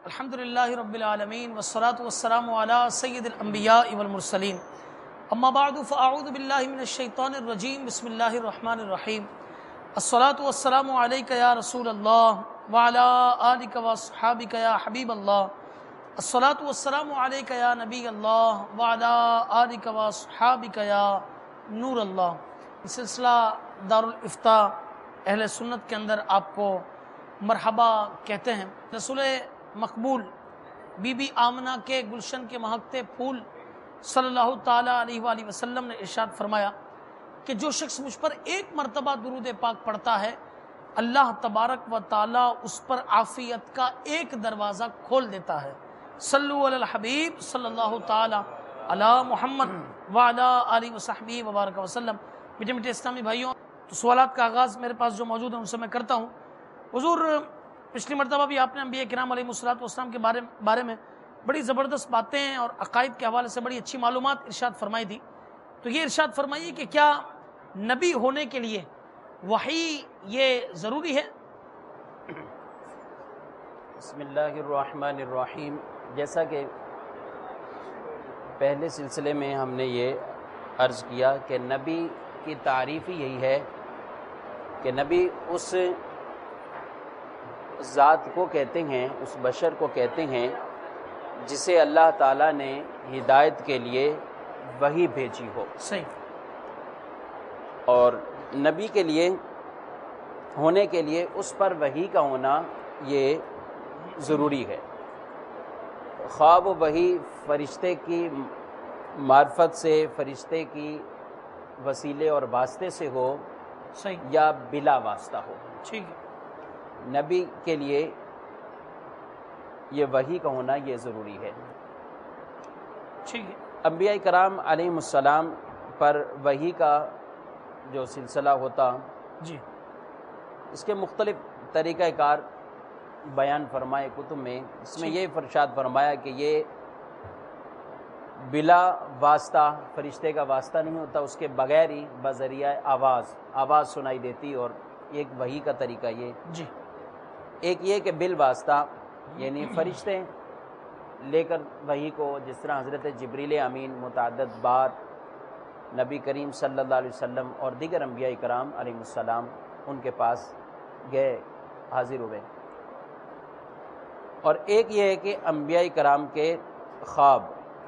الحمدللہ رب العالمین والصلاة والسلام علی سید الانبیاء والمرسلین اما بعد فاعوذ باللہ من الشیطان الرجیم بسم اللہ الرحمن الرحیم الصلاة والسلام علیک یا رسول اللہ وعلی آلک واصحابک یا حبیب اللہ الصلاة والسلام علیک یا نبی اللہ وعلی آلک واصحابک یا نور اللہ۔ سلسلہ دارالافتاء اہل سنت کے اندر آپ کو مرحبا کہتے ہیں۔ رسول مقبول بی بی آمنہ کے گلشن کے مہکتے پھول صلی اللہ تعالیٰ علیہ وآلہ وسلم نے ارشاد فرمایا کہ جو شخص مجھ پر ایک مرتبہ درود پاک پڑھتا ہے اللہ تبارک و تعالیٰ اس پر عافیت کا ایک دروازہ کھول دیتا ہے۔ صلو علی الحبیب صلی اللہ تعالیٰ علی محمد وعلی آلہ وصحبہ وبارک وسلم۔ میٹھے میٹھے اسلامی بھائیوں، تو سوالات کا آغاز میرے پاس جو موجود ہیں ان سے میں کرتا ہوں۔ حضور پچھلی مرتبہ بھی آپ نے انبیاء کرام علیہ الصلوۃ والسلام کے بارے میں بڑی زبردست باتیں اور عقائد کے حوالے سے بڑی اچھی معلومات ارشاد فرمائی تھی، تو یہ ارشاد فرمائیے کہ کیا نبی ہونے کے لیے وحی یہ ضروری ہے؟ بسم اللہ الرحمن الرحیم۔ جیسا کہ پہلے سلسلے میں ہم نے یہ عرض کیا کہ نبی کی تعریف ہی یہی ہے کہ نبی اس ذات کو کہتے ہیں، اس بشر کو کہتے ہیں جسے اللہ تعالیٰ نے ہدایت کے لیے وحی بھیجی ہو۔ صحیح۔ اور نبی کے لیے ہونے کے لیے اس پر وحی کا ہونا یہ ضروری ہے، خواب و وحی فرشتے کی معرفت سے، فرشتے کی وسیلے اور واسطے سے ہو، صحیح، یا بلا واسطہ ہو۔ ٹھیک ہے۔ نبی کے لیے یہ وحی کا ہونا یہ ضروری ہے۔ ٹھیک ہے۔ انبیاء کرام علیہ السلام پر وحی کا جو سلسلہ ہوتا، جی، اس کے مختلف طریقہ کار بیان فرمائے کتب میں۔ اس میں یہ ارشاد فرمایا کہ یہ بلا واسطہ، فرشتے کا واسطہ نہیں ہوتا، اس کے بغیر ہی بذریعہ آواز سنائی دیتی، اور ایک وحی کا طریقہ یہ۔ جی۔ ایک یہ کہ بال واسطہ، یعنی فرشتے لے کر وحی کو، جس طرح حضرت جبریل امین متعدد بار نبی کریم صلی اللہ علیہ وسلم اور دیگر انبیاء کرام علیہ السلام ان کے پاس گئے، حاضر ہوئے۔ اور ایک یہ ہے کہ انبیاء کرام کے خواب،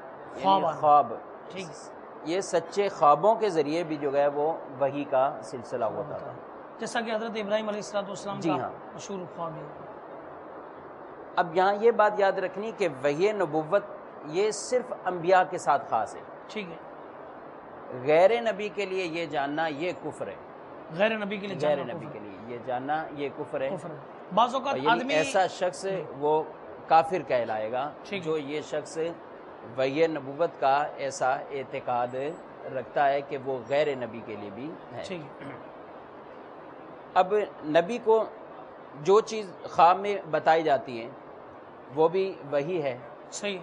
یہ سچے خوابوں کے ذریعے بھی جو ہے وہ وحی کا سلسلہ ہوتا تھا، جیسا کہ حضرت ابراہیم علیہ السلام جی کا ہاں مشہور خواب ہے۔ اب یہاں یہ بات یاد رکھنی کہ وحی نبوت یہ صرف انبیاء کے ساتھ خاص ہے، ٹھیک ہے۔ غیر نبی کے لیے یہ جاننا یہ کفر ہے، غیر نبی کے لیے غیر نبی کے لیے یہ جاننا یہ کفر ہے۔ بعض اوقات یعنی ایسا شخص وہ کافر کہلائے گا جو یہ شخص وحی نبوت کا ایسا اعتقاد رکھتا ہے کہ وہ غیر نبی کے لیے بھی ہے۔ اب نبی کو جو چیز خواب میں بتائی جاتی ہے وہ بھی وحی ہے، صحیح۔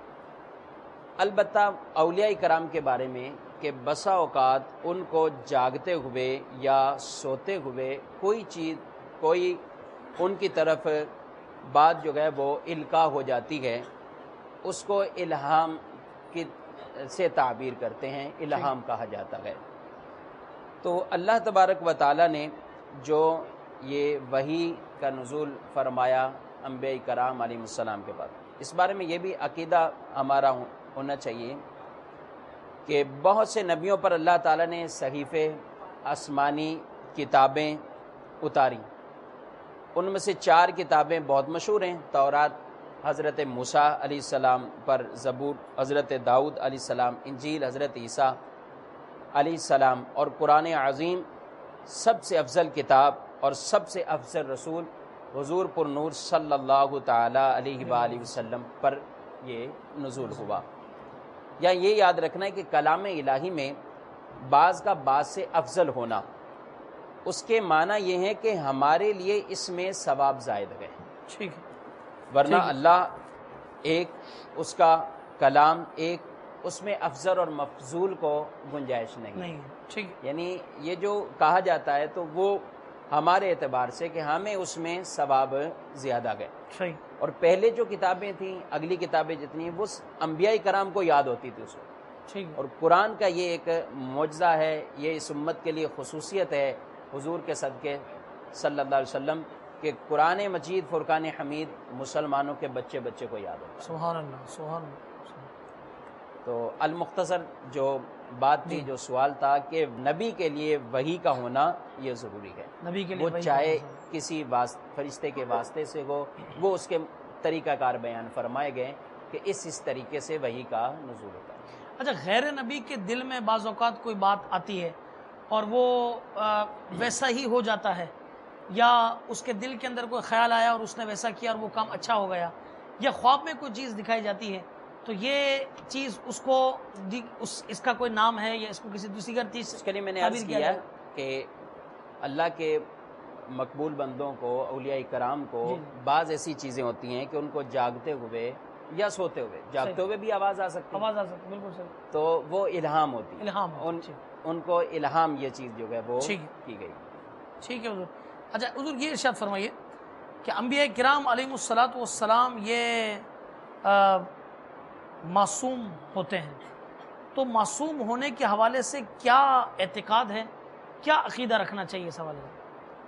البتہ اولیاء کرام کے بارے میں کہ بسا اوقات ان کو جاگتے ہوئے یا سوتے ہوئے کوئی ان کی طرف بات جو ہے وہ القاء ہو جاتی ہے، اس کو الہام سے تعبیر کرتے ہیں، الہام کہا جاتا ہے۔ تو اللہ تبارک و تعالیٰ نے جو یہ وحی کا نزول فرمایا انبیاء کرام علیہ السلام کے بعد، اس بارے میں یہ بھی عقیدہ ہمارا ہونا چاہیے کہ بہت سے نبیوں پر اللہ تعالیٰ نے صحیفے، آسمانی کتابیں اتاری۔ ان میں سے 4 کتابیں بہت مشہور ہیں، تورات حضرت موسیٰ علیہ السلام پر، زبور حضرت داؤد علیہ السلام، انجیل حضرت عیسیٰ علیہ السلام، اور قرآن عظیم سب سے افضل کتاب اور سب سے افضل رسول حضور پر نور صلی اللہ تعالیٰ علیہ وآلہ وسلم پر یہ نزول ہوا۔ یا یہ یاد رکھنا ہے کہ کلام الہی میں بعض کا بعض سے افضل ہونا، اس کے معنی یہ ہے کہ ہمارے لیے اس میں ثواب زائد ہے، ٹھیک ہے، ورنہ اللہ ایک، اس کا کلام ایک، اس میں افضل اور مفضول کو گنجائش نہیں، ٹھیک۔ یعنی یہ جو کہا جاتا ہے تو وہ ہمارے اعتبار سے کہ ہمیں اس میں ثواب زیادہ گئے، صحیح۔ اور پہلے جو کتابیں تھیں، اگلی کتابیں جتنی ہیں، وہ انبیاء کرام کو یاد ہوتی تھی اس وقت. ٹھیک ہے. اور قرآن کا یہ ایک معجزہ ہے، یہ اس امت کے لیے خصوصیت ہے حضور کے صدقے صلی اللہ علیہ وسلم کہ قرآن مجید فرقان حمید مسلمانوں کے بچے بچے کو یاد ہوتا ہے. سبحان اللہ، سبحان اللہ. تو المختصر جو بات تھی، جو سوال تھا کہ نبی کے لیے وحی کا ہونا یہ ضروری ہے. نبی کے لیے وہ وحی چاہے کا ہونا کسی فرشتے کے واسطے سے ہو، وہ اس کے طریقہ کار بیان فرمائے گئے کہ اس طریقے سے وحی کا نزول ہوتا ہے. اچھا، غیر نبی کے دل میں بعض اوقات کوئی بات آتی ہے اور وہ ویسا ہی ہو جاتا ہے، یا اس کے دل کے اندر کوئی خیال آیا اور اس نے ویسا کیا اور وہ کام اچھا ہو گیا، یا خواب میں کوئی چیز دکھائی جاتی ہے، تو یہ چیز اس کو اس کا کوئی نام ہے یا اس کو کسی دوسری چیز اس کے لیے میں نے عرض کیا کہ اللہ کے مقبول بندوں کو، اولیاء کرام کو بعض ایسی چیزیں ہوتی ہیں کہ ان کو جاگتے ہوئے یا سوتے ہوئے، جاگتے ہوئے بھی آواز آ سکتی ہے، بالکل صحیح، تو وہ الہام ہوتی ہے، الہام ان کو الہام یہ چیز جو ہے وہ کی گئی. ٹھیک ہے حضور. اچھا حضور، یہ ارشاد فرمائیے کہ انبیاء کرام علیہم الصلاۃ والسلام یہ معصوم ہوتے ہیں، تو معصوم ہونے کے حوالے سے کیا اعتقاد ہے، کیا عقیدہ رکھنا چاہیے اس حوالے سے؟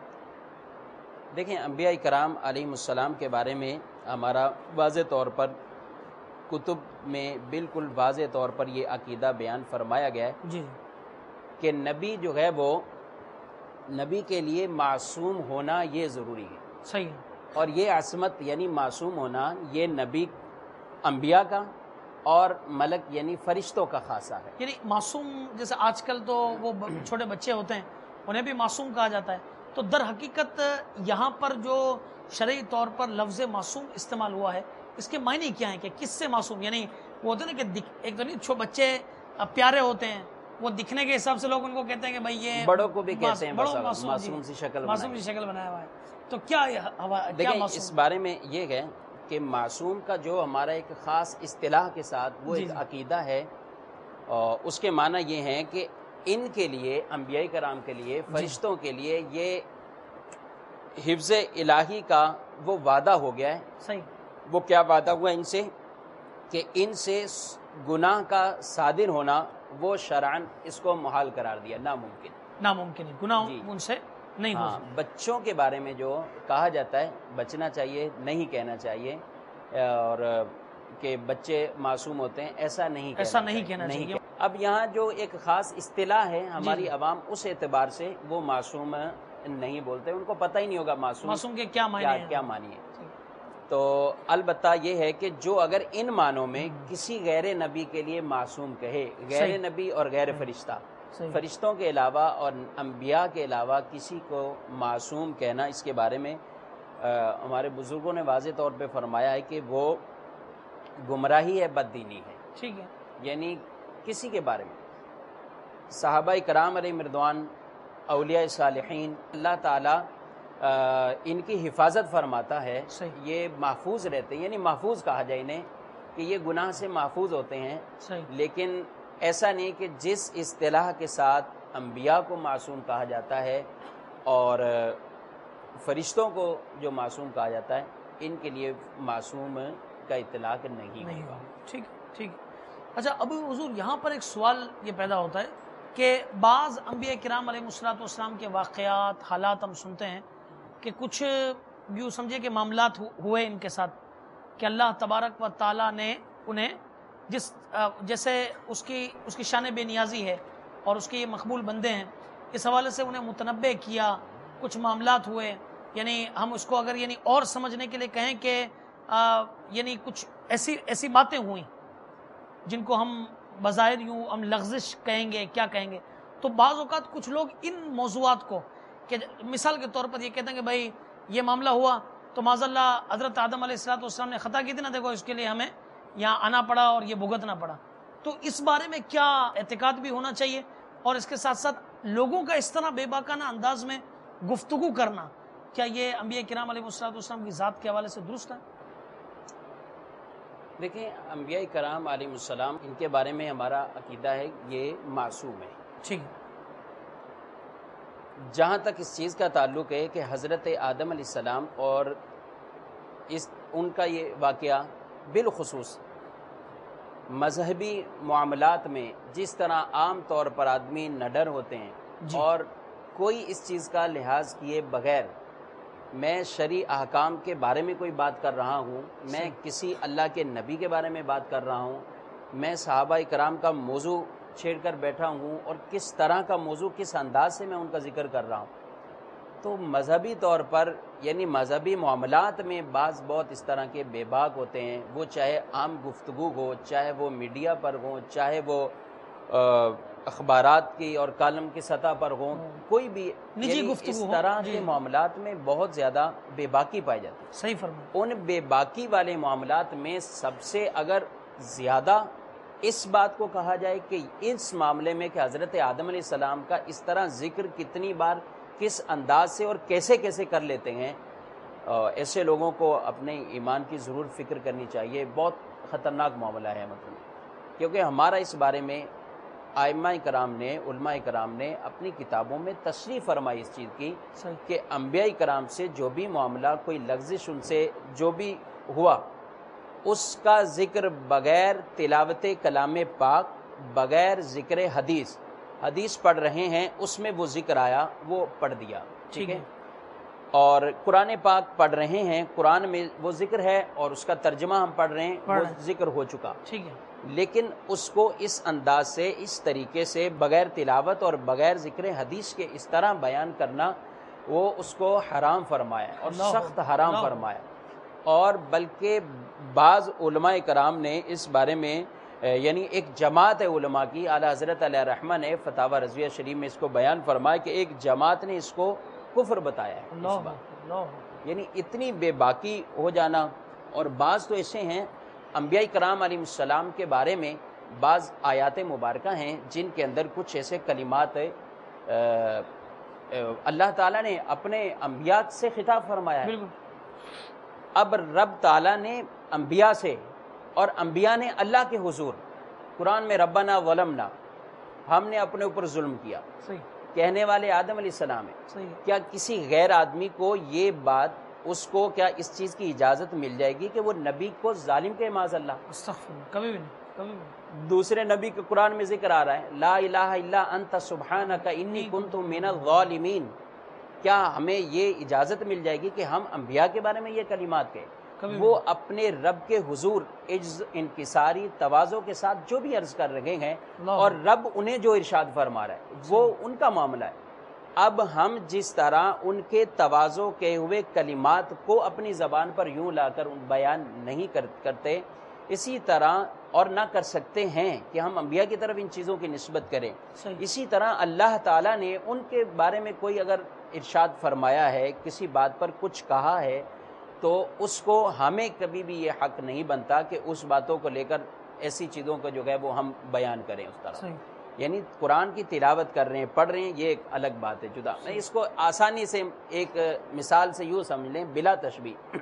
دیکھیں، انبیاء کرام علیہم السلام کے بارے میں ہمارا واضح طور پر کتب میں بالکل واضح طور پر یہ عقیدہ بیان فرمایا گیا ہے جی کہ نبی جو ہے وہ نبی کے لیے معصوم ہونا یہ ضروری ہے. صحیح ہے. اور یہ عصمت یعنی معصوم ہونا یہ نبی، انبیاء کا اور ملک یعنی فرشتوں کا خاصہ ہے. یعنی معصوم جیسے آج کل تو وہ چھوٹے بچے ہوتے ہیں انہیں بھی معصوم کہا جاتا ہے، تو در حقیقت یہاں پر جو شرعی طور پر لفظ معصوم استعمال ہوا ہے اس کے معنی کیا ہیں کہ کس سے معصوم؟ یعنی وہ ہوتے ہیں نا کہ ایک تو نہیں، چھوٹے بچے پیارے ہوتے ہیں، وہ دکھنے کے حساب سے لوگ ان کو کہتے ہیں کہ بھائی یہ بڑوں کو بھی کہتے ہیں معصوم سی شکل بنایا ہوا ہے. تو کیا دیکھیں، اس بارے میں یہ ہے کہ معصوم کا جو ہمارا ایک خاص اصطلاح کے ساتھ وہ ایک عقیدہ ہے، اور اس کے معنی یہ ہیں کہ ان کے لیے، انبیاء کرام کے لیے، فرشتوں کے لیے یہ حفظ الہی کا وہ وعدہ ہو گیا ہے. صحیح. وہ کیا وعدہ ہوا ان سے کہ ان سے گناہ کا صادر ہونا وہ شرعاً اس کو محال قرار دیا، ناممکن ہے، گناہ ان سے نہیں ہو. بچوں کے بارے میں جو کہا جاتا ہے بچنا چاہیے، نہیں کہنا چاہیے، اور کہ بچے معصوم ہوتے ہیں، ایسا نہیں کہنا چاہیے. اب یہاں جو ایک خاص اصطلاح ہے ہماری عوام اس اعتبار سے وہ معصوم نہیں بولتے، ان کو پتہ ہی نہیں ہوگا معصوم کے کیا معنی ہے. تو البتہ یہ ہے کہ جو اگر ان معنوں میں کسی غیر نبی کے لیے معصوم کہے، غیر نبی اور غیر فرشتہ، فرشتوں کے علاوہ اور انبیاء کے علاوہ کسی کو معصوم کہنا، اس کے بارے میں ہمارے بزرگوں نے واضح طور پہ فرمایا ہے کہ وہ گمراہی ہے، بددینی ہے. ٹھیک ہے. یعنی کسی کے بارے میں صحابہ کرام علیہ رضوان، اولیاء صالحین، اللہ تعالیٰ ان کی حفاظت فرماتا ہے، یہ محفوظ رہتے ہیں، یعنی محفوظ کہا جائے انہیں کہ یہ گناہ سے محفوظ ہوتے ہیں. لیکن ایسا نہیں کہ جس اصطلاح کے ساتھ انبیاء کو معصوم کہا جاتا ہے اور فرشتوں کو جو معصوم کہا جاتا ہے، ان کے لیے معصوم کا اطلاق نہیں ہوگا. ٹھیک. اچھا، اب حضور یہاں پر ایک سوال یہ پیدا ہوتا ہے کہ بعض انبیاء کرام علیہ الصلوۃ والسلام کے واقعات، حالات ہم سنتے ہیں کہ کچھ یوں سمجھے کہ معاملات ہوئے ان کے ساتھ کہ اللہ تبارک و تعالیٰ نے انہیں جیسے اس کی شان بے نیازی ہے اور اس کے یہ مقبول بندے ہیں، اس حوالے سے انہیں متنبع کیا، کچھ معاملات ہوئے. یعنی ہم اس کو اگر یعنی اور سمجھنے کے لیے کہیں کہ یعنی کچھ ایسی باتیں ہوئیں جن کو ہم بظاہر یوں ہم لغزش کہیں گے، کیا کہیں گے، تو بعض اوقات کچھ لوگ ان موضوعات کو کہ مثال کے طور پر یہ کہتے ہیں کہ بھائی یہ معاملہ ہوا تو معاذ اللہ حضرت آدم علیہ السلام نے خطا کی تھی نا، دیکھو اس کے لیے ہمیں یہاں آنا پڑا اور یہ بھگتنا پڑا. تو اس بارے میں کیا اعتقاد بھی ہونا چاہیے، اور اس کے ساتھ ساتھ لوگوں کا اس طرح بے باکانہ انداز میں گفتگو کرنا، کیا یہ انبیاء کرام علیہ السلام کی ذات کے حوالے سے درست ہے؟ دیکھیں، انبیاء کرام علیہ السلام ان کے بارے میں ہمارا عقیدہ ہے یہ معصوم ہے. ٹھیک. جہاں تک اس چیز کا تعلق ہے کہ حضرت آدم علیہ السلام اور اس ان کا یہ واقعہ بالخصوص مذہبی معاملات میں جس طرح عام طور پر آدمی نڈر ہوتے ہیں اور کوئی اس چیز کا لحاظ کیے بغیر میں شرعی احکام کے بارے میں کوئی بات کر رہا ہوں، میں کسی اللہ کے نبی کے بارے میں بات کر رہا ہوں، میں صحابہ کرام کا موضوع چھیڑ کر بیٹھا ہوں اور کس طرح کا موضوع کس انداز سے میں ان کا ذکر کر رہا ہوں، تو مذہبی طور پر یعنی مذہبی معاملات میں بعض بہت اس طرح کے بے باک ہوتے ہیں، وہ چاہے عام گفتگو ہو، چاہے وہ میڈیا پر ہوں، چاہے وہ اخبارات کی اور کالم کی سطح پر ہوں، کوئی بھی نجی یعنی گفتگو اس ہو، طرح کے معاملات میں بہت زیادہ بے باکی پائی جاتی ہے۔ صحیح فرمایا۔ ان بے باکی والے معاملات میں سب سے اگر زیادہ اس بات کو کہا جائے کہ اس معاملے میں کہ حضرت آدم علیہ السلام کا اس طرح ذکر کتنی بار کس انداز سے اور کیسے کیسے کر لیتے ہیں، ایسے لوگوں کو اپنے ایمان کی ضرور فکر کرنی چاہیے۔ بہت خطرناک معاملہ ہے مطلب، کیونکہ ہمارا اس بارے میں ائمہ کرام نے، علماء کرام نے اپنی کتابوں میں تصریح فرمائی اس چیز کی کہ انبیاء کرام سے جو بھی معاملہ، کوئی لغزش ان سے جو بھی ہوا، اس کا ذکر بغیر تلاوت کلام پاک، بغیر ذکر حدیث پڑھ رہے ہیں اس میں وہ ذکر آیا، وہ پڑھ دیا، ٹھیک ہے، اور قرآن پاک پڑھ رہے ہیں، قرآن میں وہ ذکر ہے اور اس کا ترجمہ ہم پڑھ رہے ہیں، وہ ذکر ہو چکا، ٹھیک ہے، لیکن اس کو اس انداز سے، اس طریقے سے بغیر تلاوت اور بغیر ذکر حدیث کے اس طرح بیان کرنا، وہ اس کو حرام فرمایا اور سخت حرام فرمایا۔ اور بلکہ بعض علماء کرام نے اس بارے میں یعنی ایک جماعت علماء کی، اعلیٰ حضرت علیہ رحمہ نے فتاوی رضویہ شریف میں اس کو بیان فرمایا کہ ایک جماعت نے اس کو کفر بتایا ہے اس بات، یعنی اتنی بے باکی ہو جانا۔ اور بعض تو ایسے ہیں انبیاء کرام علیہ السلام کے بارے میں بعض آیات مبارکہ ہیں جن کے اندر کچھ ایسے کلمات اللہ تعالیٰ نے اپنے انبیاء سے خطاب فرمایا ہے۔ اب رب تعالیٰ نے انبیاء سے اور انبیاء نے اللہ کے حضور قرآن میں ربنا ظلمنا، ہم نے اپنے اوپر ظلم کیا، کہنے والے آدم علیہ السلام ہے۔ کیا کسی غیر آدمی کو یہ بات، اس کو کیا اس چیز کی اجازت مل جائے گی کہ وہ نبی کو ظالم کہے؟ معاذ اللہ، کبھی بھی نہیں، کبھی بھی۔ دوسرے نبی کے قرآن میں ذکر آ رہا ہے لا الہ الا انت سبحانک انی کنت من الظالمین، کیا ہمیں یہ اجازت مل جائے گی کہ ہم انبیاء کے بارے میں یہ کلمات کہیں؟ وہ اپنے رب کے حضور عجز، انکساری، تواضع کے ساتھ جو بھی عرض کر رہے ہیں اور رب انہیں جو ارشاد فرما رہا ہے وہ ان کا معاملہ ہے۔ اب ہم جس طرح ان کے تواضع کے ہوئے کلمات کو اپنی زبان پر یوں لا کر بیان نہیں کرتے، اسی طرح اور نہ کر سکتے ہیں کہ ہم انبیاء کی طرف ان چیزوں کی نسبت کریں، اسی طرح اللہ تعالیٰ نے ان کے بارے میں کوئی اگر ارشاد فرمایا ہے، کسی بات پر کچھ کہا ہے، تو اس کو ہمیں کبھی بھی یہ حق نہیں بنتا کہ اس باتوں کو لے کر ایسی چیزوں کو جو ہے وہ ہم بیان کریں اس طرح۔ یعنی قرآن کی تلاوت کر رہے ہیں، پڑھ رہے ہیں، یہ ایک الگ بات ہے، جدا۔ میں اس کو آسانی سے ایک مثال سے یوں سمجھ لیں، بلا تشبیہ،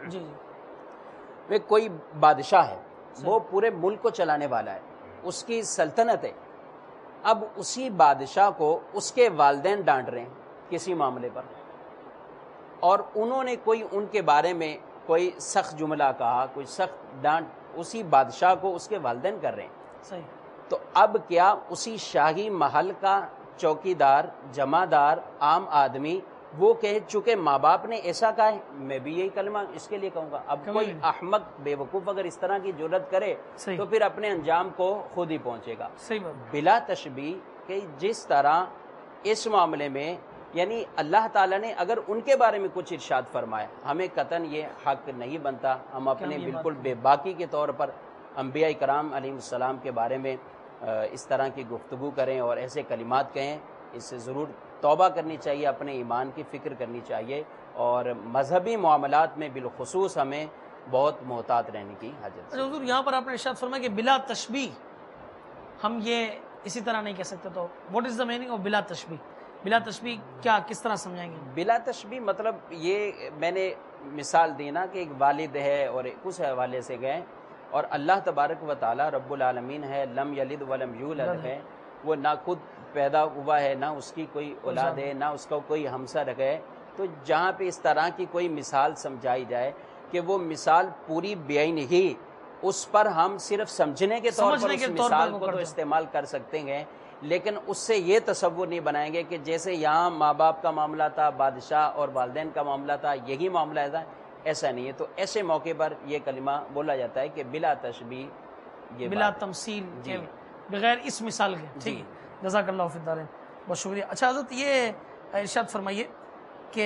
وہ کوئی بادشاہ ہے، وہ پورے ملک کو چلانے والا ہے، اس کی سلطنت ہے۔ اب اسی بادشاہ کو اس کے والدین ڈانٹ رہے ہیں کسی معاملے پر، اور انہوں نے کوئی ان کے بارے میں کوئی سخت جملہ کہا، کوئی سخت ڈانٹ اسی بادشاہ کو اس کے والدین کر رہے ہیں، تو اب کیا اسی شاہی محل کا چوکیدار، جمعدار، عام آدمی وہ کہے چونکہ ماں باپ نے ایسا کہا ہے میں بھی یہی کلمہ اس کے لیے کہوں گا؟ اب کوئی احمق بے وقوف اگر اس طرح کی جرات کرے تو پھر اپنے انجام کو خود ہی پہنچے گا۔ بلا تشبیہ کہ جس طرح اس معاملے میں یعنی اللہ تعالیٰ نے اگر ان کے بارے میں کچھ ارشاد فرمایا، ہمیں قطعاً یہ حق نہیں بنتا ہم اپنے بالکل بے باکی کے طور پر انبیاء کرام علیہ السلام کے بارے میں اس طرح کی گفتگو کریں اور ایسے کلمات کہیں۔ اس سے ضرور توبہ کرنی چاہیے، اپنے ایمان کی فکر کرنی چاہیے، اور مذہبی معاملات میں بالخصوص ہمیں بہت محتاط رہنے کی حاجت ہے۔ حضور یہاں پر آپ نے ارشاد فرمایا کہ بلا تشبیہ، ہم یہ اسی طرح نہیں کہہ سکتے، تو what is the meaning of بلا تشبیہ؟ بلا تشبیہ کیا، کس طرح سمجھائیں گے؟ بلا تشبیہ مطلب یہ میں نے مثال دی نا کہ ایک والد ہے اور اس حوالے سے گئے، اور اللہ تبارک و تعالی رب العالمین ہے، لم یلد ولم یولد ہے، وہ نہ خود پیدا ہوا ہے، نہ اس کی کوئی اولاد ہے، نہ اس کا کوئی ہمسر ہے، تو جہاں پہ اس طرح کی کوئی مثال سمجھائی جائے کہ وہ مثال پوری بیائی نہیں، اس پر ہم صرف سمجھنے کے طور پر اس مثال کو تو استعمال کر سکتے ہیں، لیکن اس سے یہ تصور نہیں بنائیں گے کہ جیسے یہاں ماں باپ کا معاملہ تھا، بادشاہ اور والدین کا معاملہ تھا، یہی معاملہ تھا، ایسا نہیں ہے۔ تو ایسے موقع پر یہ کلمہ بولا جاتا ہے کہ بلا تشبیہ، بلا تمثیل، بغیر اس مثال کے۔ ٹھیک، جزاک اللہ فی الدارین، بہت شکریہ۔ اچھا حضرت یہ ارشاد فرمائیے کہ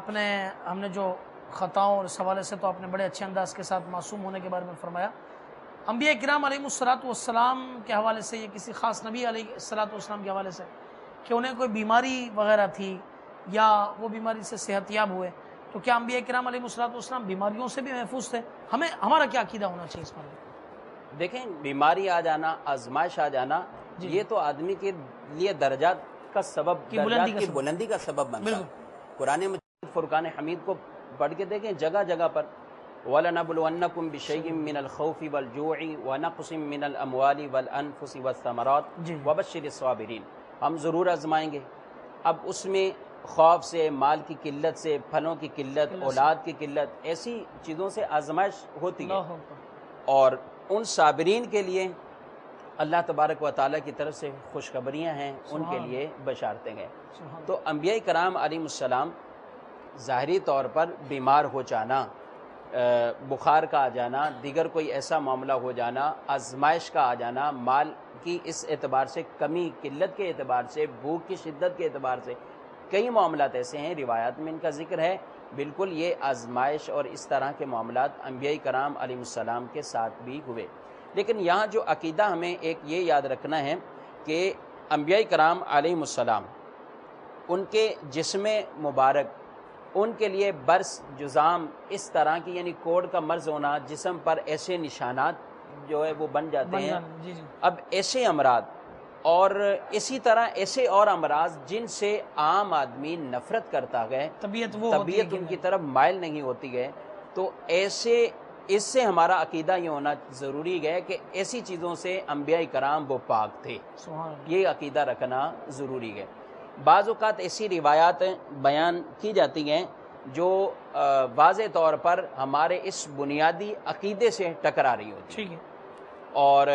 ہم نے جو خطاؤں اور اس حوالے سے تو آپ نے بڑے اچھے انداز کے ساتھ معصوم ہونے کے بارے میں فرمایا، انبیاء کرام علیہ الصلوۃ والسلام کے حوالے سے، یہ کسی خاص نبی علیہ الصلوۃ والسلام کے حوالے سے کہ انہیں کوئی بیماری وغیرہ تھی یا وہ بیماری سے صحت یاب ہوئے، تو کیا انبیاء کرام علیہ الصلوۃ والسلام بیماریوں سے بھی محفوظ تھے؟ ہمارا کیا عقیدہ ہونا چاہیے اس پر؟ دیکھیں، بیماری آ جانا، آزمائش آ جانا، یہ تو آدمی کے لیے درجات کا سبب، درجات کی بلندی کا سبب بنتا ہے۔ قرآن مجید فرقان حمید کو پڑھ کے دیکھیں، جگہ جگہ پر وَلَنَبْلُوَنَّكُمْ بِشَيْءٍ مِّنَ الْخَوْفِ وَالْجُوعِ وَنَقْصٍ مِّنَ الْأَمْوَالِ وَالْأَنفُسِ وَالثَّمَرَاتِ وَبَشِّرِ الصَّابِرِينَ، ہم ضرور آزمائیں گے۔ اب اس میں خوف سے، مال کی قلت سے، پھلوں کی قلت، اولاد کی قلت، ایسی چیزوں سے آزمائش ہوتی ہے، اور ان صابرین کے لیے اللہ تبارک و تعالیٰ کی طرف سے خوشخبریاں ہیں، ان کے لیے بشارتیں ہیں۔ تو انبیاء کرام علیہ السلام ظاہری طور پر بیمار ہو جانا، بخار کا آ جانا، دیگر کوئی ایسا معاملہ ہو جانا، آزمائش کا آ جانا، مال کی اس اعتبار سے کمی، قلت کے اعتبار سے، بھوک کی شدت کے اعتبار سے، کئی معاملات ایسے ہیں، روایات میں ان کا ذکر ہے۔ بالکل یہ آزمائش اور اس طرح کے معاملات انبیاء کرام علیہ السلام کے ساتھ بھی ہوئے۔ لیکن یہاں جو عقیدہ ہمیں ایک یہ یاد رکھنا ہے کہ انبیاء کرام علیہ السلام، ان کے جسم مبارک، ان کے لیے برس، جزام، اس طرح کی یعنی کوڑ کا مرض ہونا، جسم پر ایسے نشانات جو ہے وہ بن جاتے ہیں۔ اب ایسے امراض اور اسی طرح ایسے اور امراض جن سے عام آدمی نفرت کرتا ہے، طبیعت ان کی طرف مائل نہیں ہوتی ہے، تو اس سے ہمارا عقیدہ یہ ہونا ضروری ہے کہ ایسی چیزوں سے انبیاء کرام وہ پاک تھے، یہ عقیدہ رکھنا ضروری ہے۔ بعض اوقات ایسی روایات بیان کی جاتی ہیں جو واضح طور پر ہمارے اس بنیادی عقیدے سے ٹکرا رہی ہوتی ہیں، اور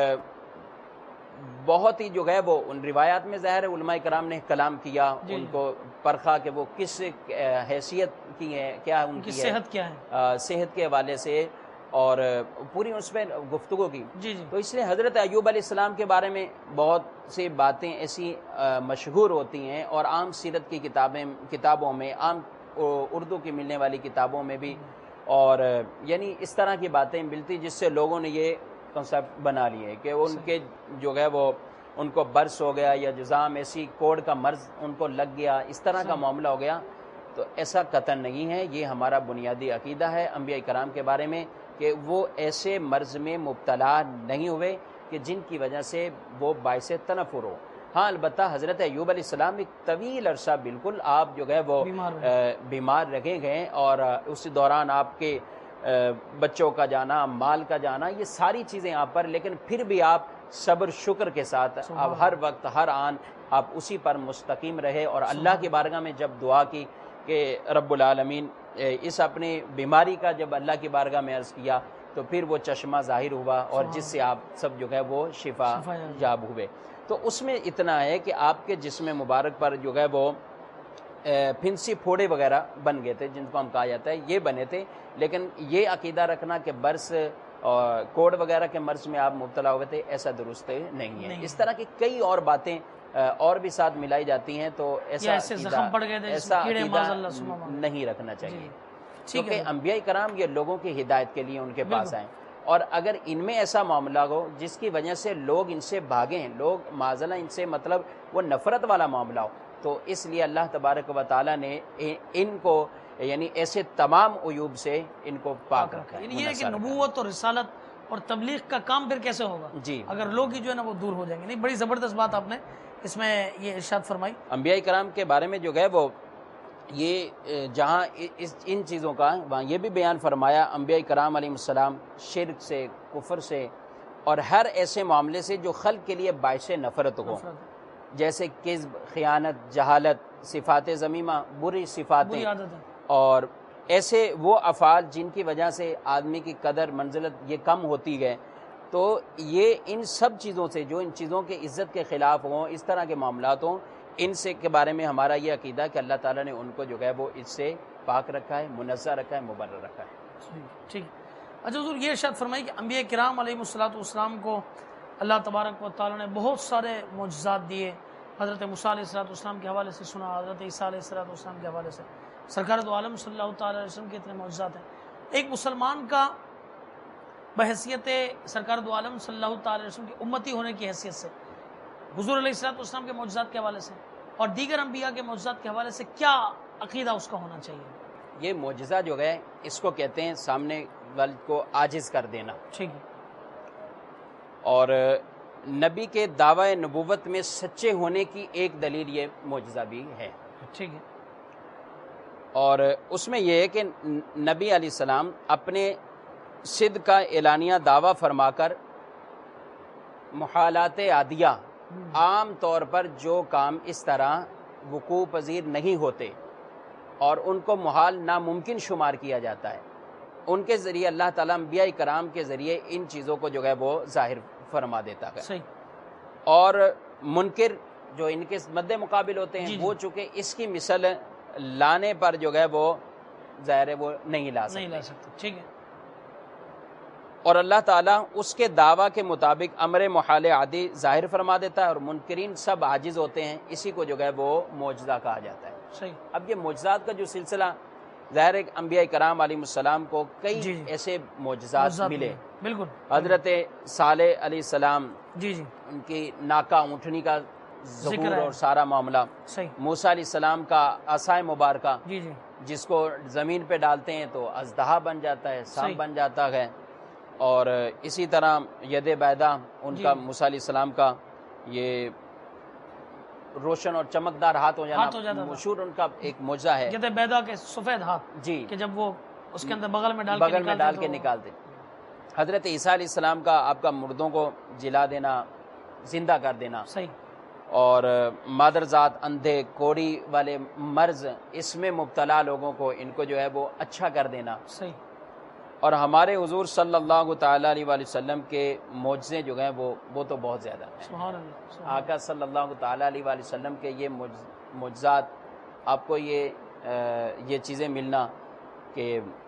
بہت ہی جو ہے وہ ان روایات میں ظاہر علماء کرام نے کلام کیا، ان کو پرکھا کہ وہ کس حیثیت کی ہے، کیا ان کی صحت کیا ہے، صحت کے حوالے سے، اور پوری اس پہ گفتگو کی۔ تو اس لیے حضرت ایوب علیہ السلام کے بارے میں بہت سی باتیں ایسی مشہور ہوتی ہیں، اور عام سیرت کی کتابوں میں، عام اردو کی ملنے والی کتابوں میں بھی، اور یعنی اس طرح کی باتیں ملتی جس سے لوگوں نے یہ کنسیپٹ بنا لیے کہ ان کے جو ہے وہ ان کو برس ہو گیا یا جزام، ایسی کوڑ کا مرض ان کو لگ گیا، اس طرح کا معاملہ ہو گیا۔ تو ایسا قطعاً نہیں ہے، یہ ہمارا بنیادی عقیدہ ہے انبیاء کرام کے بارے میں کہ وہ ایسے مرض میں مبتلا نہیں ہوئے کہ جن کی وجہ سے وہ باعث تنفر ہو۔ ہاں البتہ حضرت ایوب علیہ السلام ایک طویل عرصہ بالکل آپ جو ہے وہ بیمار رہے گئے، اور اس دوران آپ کے بچوں کا جانا، مال کا جانا، یہ ساری چیزیں آپ پر، لیکن پھر بھی آپ صبر شکر کے ساتھ اب ہر وقت ہر آن آپ اسی پر مستقیم رہے، اور اللہ کی بارگاہ میں جب دعا کی کہ رب العالمین اس اپنی بیماری کا جب اللہ کی بارگاہ میں عرض کیا تو پھر وہ چشمہ ظاہر ہوا، اور جس سے آپ سب جو ہے وہ شفا یاب ہوئے۔ تو اس میں اتنا ہے کہ آپ کے جسم مبارک پر جو ہے وہ پھنسی پھوڑے وغیرہ بن گئے تھے، جن کو ہم کہا جاتا ہے، یہ بنے تھے، لیکن یہ عقیدہ رکھنا کہ برس اور کوڑ وغیرہ کے مرض میں آپ مبتلا ہوئے تھے، ایسا درست نہیں ہے۔ اس طرح کی کئی اور باتیں اور بھی ساتھ ملائی جاتی ہیں، تو ایسا عقیدہ نہیں رکھنا چاہیے، کیونکہ انبیاء کرام یہ لوگوں کی ہدایت کے لیے ان کے پاس آئیں، اور اگر ان میں ایسا معاملہ ہو جس کی وجہ سے لوگ ان سے بھاگیں، لوگ معاذاللہ ان سے مطلب وہ نفرت والا معاملہ ہو، تو اس لیے اللہ تبارک و تعالیٰ نے ان کو یعنی ایسے تمام عیوب سے ان کو پاک رکھا ہے۔ یہ ہے کہ نبوت اور رسالت اور تبلیغ کا کام پھر کیسے ہوگا اگر لوگ ہی جو ہے نا وہ دور ہو جائیں گے؟ نہیں، بڑی زبردست بات آپ نے اس میں یہ ارشاد فرمائی۔ انبیاء کرام کے بارے میں جو ہے وہ یہ جہاں ان چیزوں کا وہاں یہ بھی بیان فرمایا، انبیاء کرام علیہ السلام شرک سے، کفر سے، اور ہر ایسے معاملے سے جو خلق کے لیے باعث نفرت ہو، جیسے کذب، خیانت، جہالت، صفات ذمیمہ، بری صفاتیں، اور ایسے وہ افعال جن کی وجہ سے آدمی کی قدر منزلت یہ کم ہوتی ہے، تو یہ ان سب چیزوں سے، جو ان چیزوں کے عزت کے خلاف ہوں، اس طرح کے معاملات ہوں، ان سے کے بارے میں ہمارا یہ عقیدہ کہ اللہ تعالیٰ نے ان کو جو ہے وہ اس سے پاک رکھا ہے، منزہ رکھا ہے، مبرر رکھا ہے۔ ٹھیک۔ اچھا حضور یہ ارشاد فرمائی کہ انبیاء کرام علیہ الصلوۃ والسلام کو اللہ تبارک و تعالیٰ نے بہت سارے معجزات دیے۔ حضرت موسیٰ علیہ السلام کے حوالے سے سنا، حضرت عیسیٰ علیہ السلام کے حوالے سے، سرکار دو عالم صلی اللہ تعالیٰ علیہ وسلم کے اتنے معجزات ہیں۔ ایک مسلمان کا بحیثیت سرکار دو عالم صلی اللہ تعالیٰ علیہ وسلم کی امتی ہونے کی حیثیت سے حضور علیہ السلام کے معجزات کے حوالے سے اور دیگر انبیاء کے معجزات کے حوالے سے کیا عقیدہ اس کا ہونا چاہیے؟ یہ معجزہ جو ہے اس کو کہتے ہیں سامنے والے کو عاجز کر دینا، ٹھیک ہے، اور نبی کے دعوی نبوت میں سچے ہونے کی ایک دلیل یہ معجزہ بھی ہے۔ ٹھیک ہے، اور اس میں یہ ہے کہ نبی علیہ السلام اپنے صدق کا اعلانیہ دعویٰ فرما کر محالات عادیہ، عام طور پر جو کام اس طرح وقوع پذیر نہیں ہوتے اور ان کو محال ناممکن شمار کیا جاتا ہے، ان کے ذریعے اللہ تعالیٰ انبیاء کرام کے ذریعے ان چیزوں کو جو ہے وہ ظاہر فرما دیتا ہے۔ صحیح۔ اور منکر جو ان کے مد مقابل ہوتے ہیں، جی وہ چونکہ اس کی مثل لانے پر جو ہے وہ ظاہر ہے وہ نہیں لا سکتے۔ ٹھیک ہے، اور اللہ تعالیٰ اس کے دعویٰ کے مطابق امر محال عادی ظاہر فرما دیتا ہے، اور منکرین سب عاجز ہوتے ہیں، اسی کو جو ہے وہ معجزہ کہا جاتا ہے۔ صحیح۔ اب یہ معجزات کا جو سلسلہ ظاہر ہے انبیاء کرام علیہ السلام کو کئی ایسے معجزات ملے۔ بالکل۔ حضرت صالح علیہ السلام، جی جی، ان کی ناکہ اونٹنی کا ظہور اور سارا معاملہ، صحیح۔ موسیٰ علیہ السلام کا عصائے مبارکہ، جی جی، جس کو زمین پہ ڈالتے ہیں تو اژدہا بن جاتا ہے، سانپ صحیح بن جاتا ہے، اور اسی طرح ید بیضا ان کا موسیٰ علیہ السلام کا یہ روشن اور چمکدار ہاتھ ہو جانا مشہور ان کا ایک معجزہ ہے۔ ید بیضا کے سفید ہاتھ، جی، کہ جب وہ اس کے اندر بغل میں ڈال کے نکالتے۔ حضرت عیسیٰ علیہ السلام کا آپ کا مردوں کو جلا دینا، زندہ کر دینا، صحیح۔ اور مادرزاد، اندھے، کوڑی والے مرض، اس میں مبتلا لوگوں کو ان کو جو ہے وہ اچھا کر دینا۔ صحیح۔ اور ہمارے حضور صلی اللہ تعالیٰ علیہ وآلہ وسلم کے معجزے جو ہیں وہ تو بہت زیادہ ہیں۔ سبحان اللہ۔ آقا صلی اللہ تعالیٰ علیہ وآلہ وسلم کے یہ معجزات، آپ کو یہ چیزیں ملنا کہ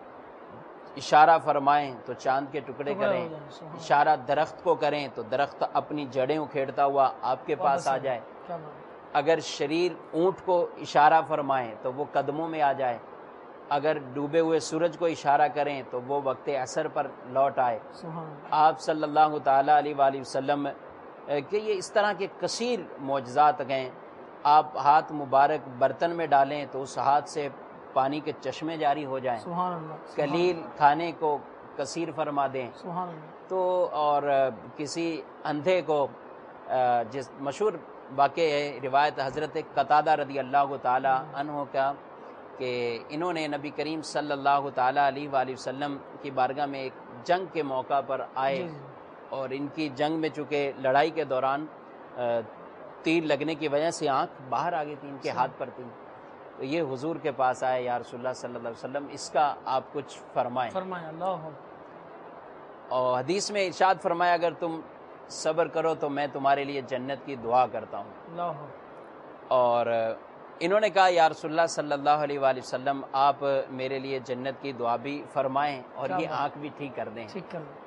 اشارہ فرمائیں تو چاند کے ٹکڑے کریں، اشارہ درخت کو کریں تو درخت اپنی جڑیں اکھیڑتا ہوا آپ کے پاس آ جائے، اگر شریر اونٹ کو اشارہ فرمائیں تو وہ قدموں میں آ جائے، اگر ڈوبے ہوئے سورج کو اشارہ کریں تو وہ وقت عصر پر لوٹ آئے۔ آپ صلی اللہ تعالیٰ علیہ وآلہ وسلم کہ یہ اس طرح کے کثیر معجزات گئے، آپ ہاتھ مبارک برتن میں ڈالیں تو اس ہاتھ سے پانی کے چشمے جاری ہو جائیں، سبحان اللہ، قلیل کھانے کو کثیر فرما دیں، سبحان اللہ۔ تو اور کسی اندھے کو، جس مشہور واقع ہے روایت حضرت قتادہ رضی اللہ تعالی عنہ کا کہ انہوں نے نبی کریم صلی اللہ تعالیٰ علیہ وآلہ وسلم کی بارگاہ میں ایک جنگ کے موقع پر آئے، اور ان کی جنگ میں چونکہ لڑائی کے دوران تیر لگنے کی وجہ سے آنکھ باہر آ گئی تھی، ان کے ہاتھ پر تھی، تو یہ حضور کے پاس آئے، یا رسول اللہ صلی اللہ علیہ وسلم اس کا آپ کچھ فرمائیں۔ اللہ، اور حدیث میں ارشاد فرمایا اگر تم صبر کرو تو میں تمہارے لیے جنت کی دعا کرتا ہوں۔ اللہ، اور انہوں نے کہا یا رسول اللہ صلی اللہ علیہ وآلہ وسلم آپ میرے لیے جنت کی دعا بھی فرمائیں اور یہ آنکھ بھی ٹھیک کر دیں۔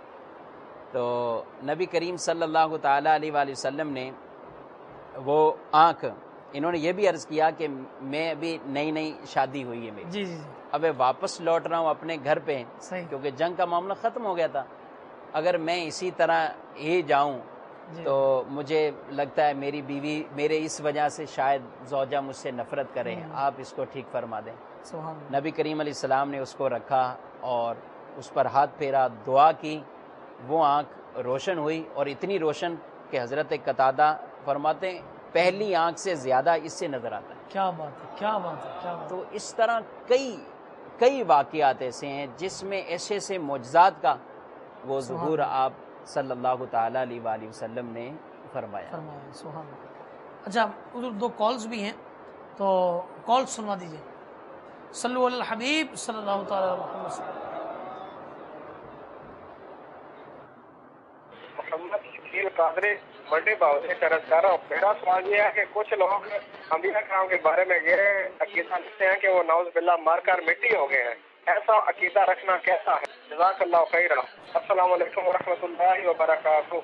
تو نبی کریم صلی اللہ تعالیٰ علیہ وآلہ وسلم نے وہ آنکھ، انہوں نے یہ بھی عرض کیا کہ میں ابھی نئی شادی ہوئی ہے میری، جی، اب واپس لوٹ رہا ہوں اپنے گھر پہ، کیونکہ جنگ کا معاملہ ختم ہو گیا تھا، اگر میں اسی طرح ہی جاؤں تو مجھے لگتا ہے میری بیوی میرے اس وجہ سے شاید زوجہ مجھ سے نفرت کرے، آپ اس کو ٹھیک فرما دیں۔ نبی کریم علیہ السلام نے اس کو رکھا اور اس پر ہاتھ پھیرا، دعا کی، وہ آنکھ روشن ہوئی، اور اتنی روشن کہ حضرت قتادہ فرماتے ہیں پہلی آنکھ سے زیادہ اس سے نظر آتا ہے۔ کیا بات ہے، کیا بات ہے، کیا بات ہے۔ تو اس طرح کئی واقعات ایسے ہیں جس میں ایسے معجزات کا وہ ظہور آپ صلی اللہ تعالیٰ علیہ وآلہ وسلم نے فرمایا۔ سبحان اللہ۔ اچھا ادھر 2 کالز بھی ہیں تو کال سنوا دیجیے۔ صلو علی الحبیب صلی اللہ تعالی علیہ وسلم. محمد شکیل قادری منڈی باؤ سے عرض کر رہا ہوں. میرا سوال یہ ہے کہ کچھ لوگ انبیاء کرام کے بارے میں یہ عقیدہ رکھتے ہیں کہ وہ نعوذ باللہ مار کر مٹی ہو گئے ہیں. ایسا عقیدہ رکھنا کیسا ہے؟ جزاک اللہ خیرا. السلام علیکم ورحمۃ اللہ وبرکاتہ.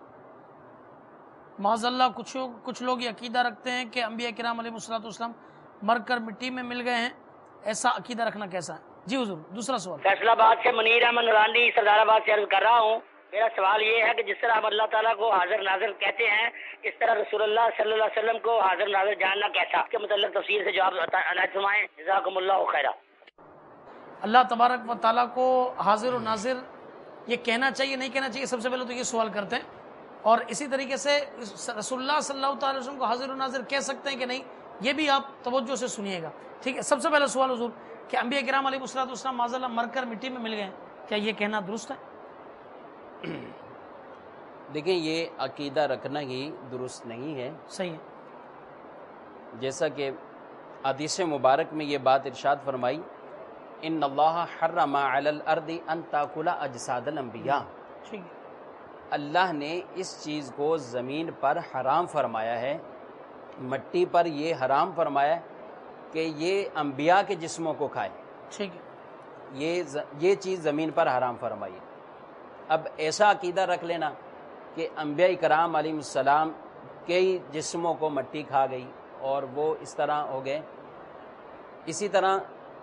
معاذ اللہ کچھ لوگ یہ عقیدہ رکھتے ہیں کہ انبیاء کرام علیہ الصلوۃ والسلام مر کر مٹی میں مل گئے ہیں. ایسا عقیدہ رکھنا کیسا ہے؟ جی حضور دوسرا سوال. فیصلہ آباد سے منیر احمد نورانی سردار آباد سے عرض کر رہا ہوں. میرا سوال یہ ہے کہ جس طرح ہم اللہ تعالیٰ کو حاضر ناظر کہتے ہیں اس طرح رسول اللہ صلی اللہ علیہ وسلم کو حاضر ناظر جاننا کیسا؟ اس کے متعلق تفصیل سے جواب عنایت فرمائیں. جزاکم اللہ خیرا. اللہ تبارک و تعالیٰ کو حاضر و ناظر یہ کہنا چاہیے نہیں کہنا چاہیے؟ سب سے پہلے تو یہ سوال کرتے ہیں. اور اسی طریقے سے رسول اللہ صلی اللہ تعالی وسلم کو حاضر و ناظر کہہ سکتے ہیں کہ نہیں، یہ بھی آپ توجہ سے سنیے گا. ٹھیک ہے. سب سے پہلا سوال حضور کہ انبیاء کرام علیہ الصلوۃ والسلام معاذ اللہ مر کر مٹی میں مل گئے ہیں، کیا یہ کہنا درست ہے؟ دیکھیں یہ عقیدہ رکھنا ہی درست نہیں ہے. صحیح ہے. جیسا کہ حدیث مبارک میں یہ بات ارشاد فرمائی، ان اللہ حرم علی الارض ان تاکل اجساد الانبیاء. ٹھیک ہے. اللہ نے اس چیز کو زمین پر حرام فرمایا ہے، مٹی پر یہ حرام فرمایا کہ یہ انبیاء کے جسموں کو کھائے. ٹھیک ہے. یہ چیز زمین پر حرام فرمائی. اب ایسا عقیدہ رکھ لینا کہ انبیاء کرام علیہ السلام کے جسموں کو مٹی کھا گئی اور وہ اس طرح ہو گئے. اسی طرح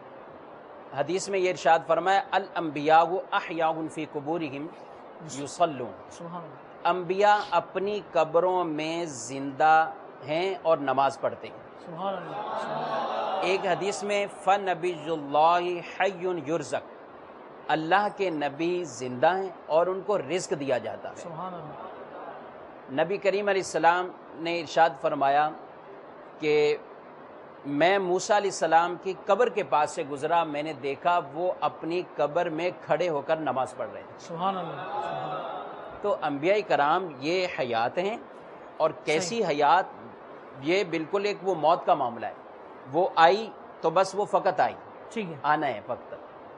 حدیث میں یہ ارشاد فرمایا الانبیاء احیاء فی قبورہم یصلون. سبحان اللہ. انبیاء اپنی قبروں میں زندہ ہیں اور نماز پڑھتے ہیں. سبحان اللہ. سبحان اللہ. ایک حدیث میں فنبی اللہ حی یرزق، اللہ کے نبی زندہ ہیں اور ان کو رزق دیا جاتا ہے. سبحان اللہ. نبی کریم علیہ السلام نے ارشاد فرمایا کہ میں موسیٰ علیہ السلام کی قبر کے پاس سے گزرا، میں نے دیکھا وہ اپنی قبر میں کھڑے ہو کر نماز پڑھ رہے تھے. سبحان اللہ. سبحان اللہ. تو انبیاء کرام یہ حیات ہیں، اور کیسی حیات؟ یہ بالکل ایک وہ موت کا معاملہ ہے. وہ آئی تو بس وہ فقط آئی، ٹھیک ہے. آنا ہے فقط.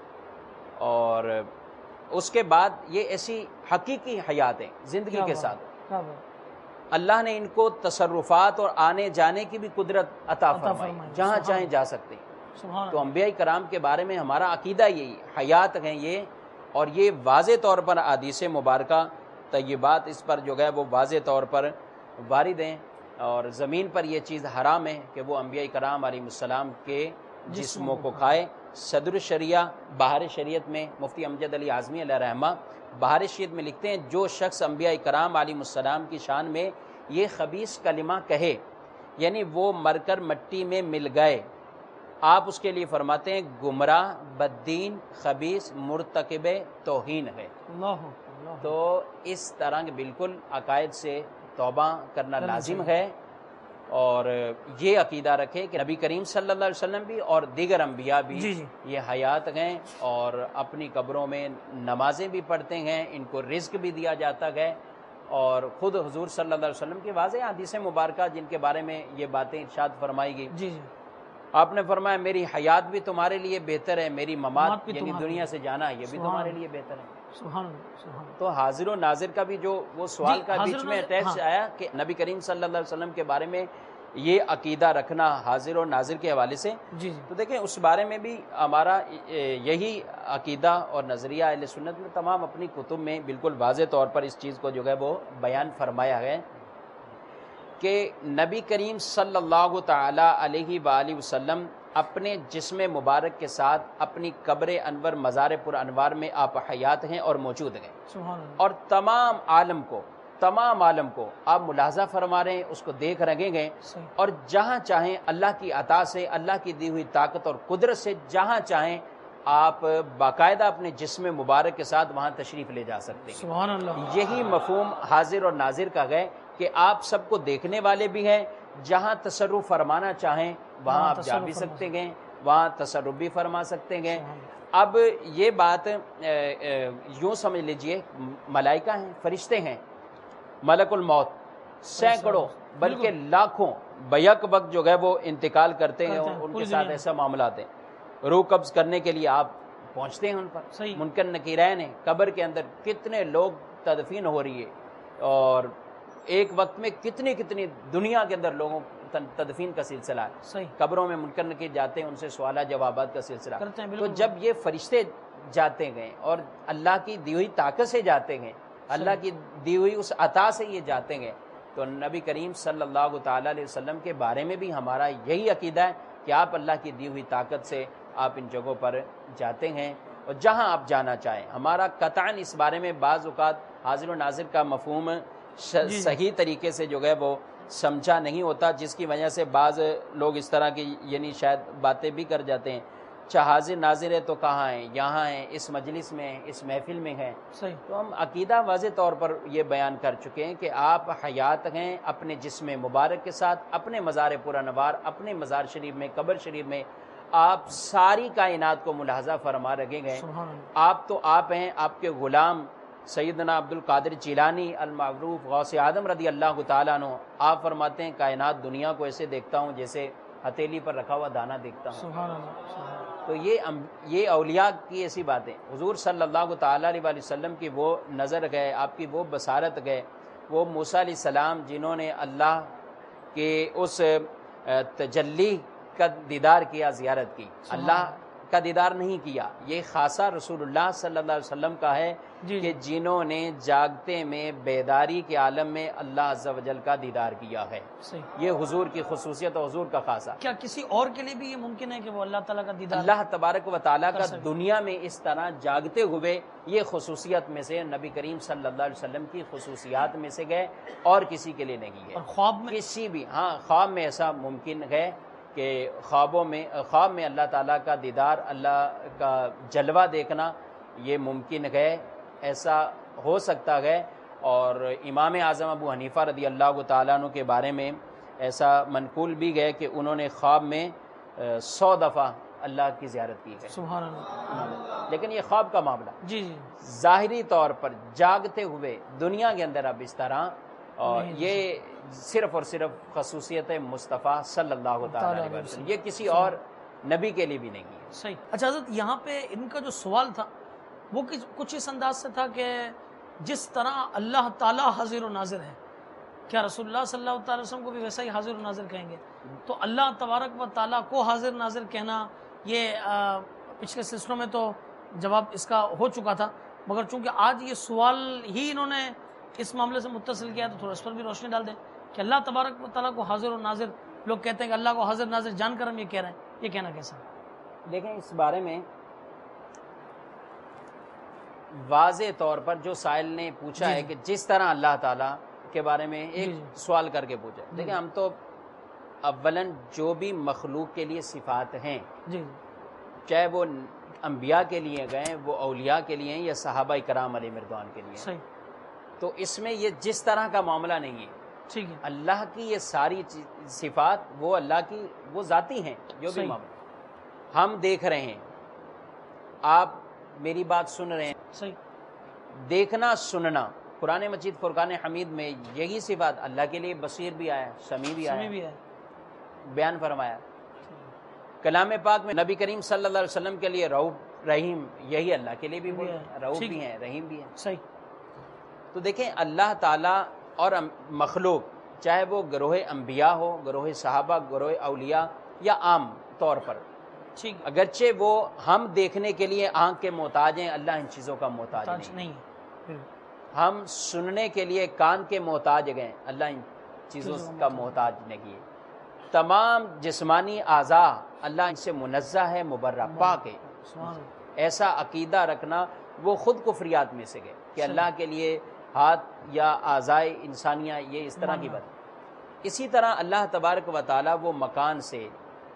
اور اس کے بعد یہ ایسی حقیقی حیات ہیں زندگی کے ساتھ. کیا بات. اللہ نے ان کو تصرفات اور آنے جانے کی بھی قدرت عطا فرمائی، جہاں چاہیں جا سکتے ہیں. سبحان تو انبیاء کرام کے بارے میں ہمارا عقیدہ یہی حیات ہیں یہ، اور یہ واضح طور پر احادیث مبارکہ طیبات اس پر جو ہے وہ واضح طور پر وارد ہیں. اور زمین پر یہ چیز حرام ہے کہ وہ انبیاء کرام علیہ السلام کے جسموں کو کھائے. صدر الشریعہ بہار شریعت میں مفتی امجد علی اعظمی علیہ رحمہ بہار شریعت میں لکھتے ہیں جو شخص انبیاء کرام علیہ السلام کی شان میں یہ خبیث کلمہ کہے، یعنی وہ مر کر مٹی میں مل گئے، آپ اس کے لیے فرماتے ہیں گمراہ، بددین، خبیث، مرتکب توہین ہے. تو اس طرح کے بالکل عقائد سے توبہ کرنا لازم ہے. اور یہ عقیدہ رکھے کہ نبی کریم صلی اللہ علیہ وسلم بھی اور دیگر انبیاء بھی یہ حیات ہیں اور اپنی قبروں میں نمازیں بھی پڑھتے ہیں، ان کو رزق بھی دیا جاتا ہے. اور خود حضور صلی اللہ علیہ وسلم کی واضح حدیث مبارکہ جن کے بارے میں یہ باتیں ارشاد فرمائی گئی. جی جی. آپ نے فرمایا میری حیات بھی تمہارے لیے بہتر ہے، میری ممات یعنی دنیا سے جانا یہ بھی تمہارے لیے بہتر ہے. سبحان اللہ. سبحان اللہ. تو حاضر و ناظر کا بھی جو وہ سوال کا بیچ میں اٹیچ آیا کہ نبی کریم صلی اللہ علیہ وسلم کے بارے میں یہ عقیدہ رکھنا حاضر و ناظر کے حوالے سے، جی جی. تو دیکھیں اس بارے میں بھی ہمارا یہی عقیدہ اور نظریہ اہل سنت میں تمام اپنی کتب میں بالکل واضح طور پر اس چیز کو جو ہے وہ بیان فرمایا ہے کہ نبی کریم صلی اللہ تعالی علیہ وآلہ وسلم اپنے جسم مبارک کے ساتھ اپنی قبر انور مزار پر انوار میں آپ حیات ہیں اور موجود ہیں. سبحان اللہ. اور تمام عالم کو آپ ملاحظہ فرما رہے ہیں، اس کو دیکھ رہے گے، اور جہاں چاہیں اللہ کی عطا سے، اللہ کی دی ہوئی طاقت اور قدرت سے جہاں چاہیں آپ باقاعدہ اپنے جسم مبارک کے ساتھ وہاں تشریف لے جا سکتے ہیں. سبحان اللہ. یہی مفہوم حاضر اور ناظر کا ہے کہ آپ سب کو دیکھنے والے بھی ہیں، جہاں تصرف فرمانا چاہیں وہاں آپ جا بھی سکتے ہیں، وہاں تصرف بھی فرما سکتے ہیں. اب یہ بات یوں سمجھ لیجئے ملائکہ ہیں، فرشتے ہیں، ملک الموت سینکڑوں بلکہ لاکھوں بیک وقت جو ہے وہ انتقال کرتے ہیں، ان کے ساتھ ایسا معاملات ہیں. روح قبض کرنے کے لیے آپ پہنچتے ہیں ان پر. صحیح. منکر نکیرین ہیں. قبر کے اندر کتنے لوگ تدفین ہو رہی ہے اور ایک وقت میں کتنی دنیا کے اندر لوگوں تدفین کا سلسلہ ہے. صحیح. قبروں میں منکر نکیر جاتے ہیں, ان سے سوالات جوابات کا سلسلہ کرتے ہیں. تو بالکل. جب یہ فرشتے جاتے گئے اور اللہ کی دی ہوئی طاقت سے جاتے گئے, اللہ کی دی ہوئی اس عطا سے یہ جاتے گئے, تو نبی کریم صلی اللہ تعالیٰ علیہ وسلم کے بارے میں بھی ہمارا یہی عقیدہ ہے کہ آپ اللہ کی دی ہوئی طاقت سے آپ ان جگہوں پر جاتے ہیں اور جہاں آپ جانا چاہیں. ہمارا قطعاً اس بارے میں بعض اوقات حاضر و ناظر کا مفہوم صحیح طریقے سے جو ہے وہ سمجھا نہیں ہوتا, جس کی وجہ سے بعض لوگ اس طرح کی یعنی شاید باتیں بھی کر جاتے ہیں. اچھا حاضر ناظر ہے تو کہاں ہیں؟ یہاں ہیں, اس مجلس میں ہیں, اس محفل میں ہیں. صحیح. تو ہم عقیدہ واضح طور پر یہ بیان کر چکے ہیں کہ آپ حیات ہیں اپنے جسم مبارک کے ساتھ, اپنے مزار پرانوار, اپنے مزار شریف میں, قبر شریف میں آپ ساری کائنات کو ملاحظہ فرما رکھے گئے. سبحان اللہ. آپ تو آپ ہیں, آپ کے غلام سیدنا عبد القادر جیلانی المعروف غوث اعظم رضی اللہ تعالیٰ عنہ, آپ فرماتے ہیں کائنات دنیا کو ایسے دیکھتا ہوں جیسے ہتھیلی پر رکھا ہوا دانہ دیکھتا ہوں. سبحان اللہ. تو یہ اولیاء کی ایسی باتیں. حضور صلی اللہ تعالیٰ علیہ وسلم کی وہ نظر گئے, آپ کی وہ بصارت گئے, وہ موسیٰ علیہ السلام جنہوں نے اللہ کے اس تجلی کا دیدار کیا, زیارت کی, اللہ کا دیدار نہیں کیا. یہ خاصہ رسول اللہ صلی اللہ علیہ وسلم کا ہے کہ جنہوں نے جاگتے میں بیداری کے عالم میں اللہ عز و جل کا دیدار کیا ہے. یہ حضور کی خصوصیت اور حضور کا خاصہ. کیا کسی اور کے لیے بھی یہ ممکن ہے کہ وہ اللہ تعالیٰ کا دیدار؟ اللہ تبارک و تعالیٰ کا دنیا میں اس طرح جاگتے ہوئے یہ خصوصیت میں سے نبی کریم صلی اللہ علیہ وسلم کی خصوصیات میں سے گئے, اور کسی کے لیے نہیں ہے. اور خواب میں کسی بھی, ہاں خواب میں ایسا ممکن ہے کہ خواب میں اللہ تعالیٰ کا دیدار, اللہ کا جلوہ دیکھنا یہ ممکن ہے, ایسا ہو سکتا ہے. اور امام اعظم ابو حنیفہ رضی اللہ تعالیٰ عنہ کے بارے میں ایسا منقول بھی گئے کہ انہوں نے خواب میں 100 دفعہ اللہ کی زیارت کی ہے. سبحان اللہ. لیکن یہ خواب کا معاملہ. جی جی. ظاہری طور پر جاگتے ہوئے دنیا کے اندر اب اس طرح, اور یہ صرف اور صرف خصوصیت مصطفیٰ صلی اللہ تعالیٰ علیہ وسلم, یہ کسی اور نبی کے لیے بھی نہیں ہے. صحیح. اچھا حضرت, یہاں پہ ان کا جو سوال تھا وہ کچھ اس انداز سے تھا کہ جس طرح اللہ تعالیٰ حاضر و ناظر ہے, کیا رسول اللہ صلی اللہ تعالی وسلم کو بھی ویسا ہی حاضر و ناظر کہیں گے؟ تو اللہ تبارک و تعالیٰ کو حاضر ناظر کہنا, یہ پچھلے سلسلوں میں تو جواب اس کا ہو چکا تھا, مگر چونکہ آج یہ سوال ہی انہوں نے اس معاملے سے متصل کیا تو تھوڑا اس پر بھی روشنی ڈال دیں کہ اللہ تبارک و تعالیٰ کو حاضر و ناظر, لوگ کہتے ہیں کہ اللہ کو حاضر ناظر جان کر ہم یہ کہہ رہے ہیں, یہ کہنا کیسا؟ دیکھیں اس بارے میں واضح طور پر جو سائل نے پوچھا ہے کہ جس طرح اللہ تعالیٰ کے بارے میں ایک سوال کر کے پوچھا. دیکھیں ہم تو اولاً جو بھی مخلوق کے لیے صفات ہیں, چاہے وہ انبیاء کے لیے گئے, وہ اولیاء کے لیے ہیں, یا صحابہ کرام علیہ مردوان کے لیے, تو اس میں یہ جس طرح کا معاملہ نہیں ہے. ٹھیک ہے, اللہ کی یہ ساری صفات وہ اللہ کی وہ ذاتی ہیں. جو بھی معاملہ ہم دیکھ رہے ہیں, آپ میری بات سن رہے ہیں, صحیح, دیکھنا سننا, قرآن مجید فرقان حمید میں یہی صفات اللہ کے لیے بصیر بھی آیا, سمیع بھی آیا, بیان فرمایا. کلام پاک میں نبی کریم صلی اللہ علیہ وسلم کے لیے رؤوف رحیم, یہی اللہ کے لیے بھی رؤوف بھی ہیں, رحیم بھی ہیں. صحیح. تو دیکھیں اللہ تعالیٰ اور مخلوق, چاہے وہ گروہ انبیاء ہو, گروہ صحابہ, گروہ اولیاء, یا عام طور پر, اگرچہ وہ ہم دیکھنے کے لیے آنکھ کے محتاج ہیں, اللہ ان چیزوں کا محتاج نہیں. ہم سننے کے لیے کان کے محتاج گئے, اللہ ان چیزوں کا محتاج نہیں ہے. تمام جسمانی اعضاء اللہ ان سے منزہ ہے, مبرہ, پاک ہے. ایسا عقیدہ رکھنا وہ خود کفریات میں سے گئے کہ اللہ کے لیے ہاتھ یا اعضائے انسانیہ, یہ اس طرح کی بات. اسی طرح اللہ تبارک و تعالیٰ وہ مکان سے,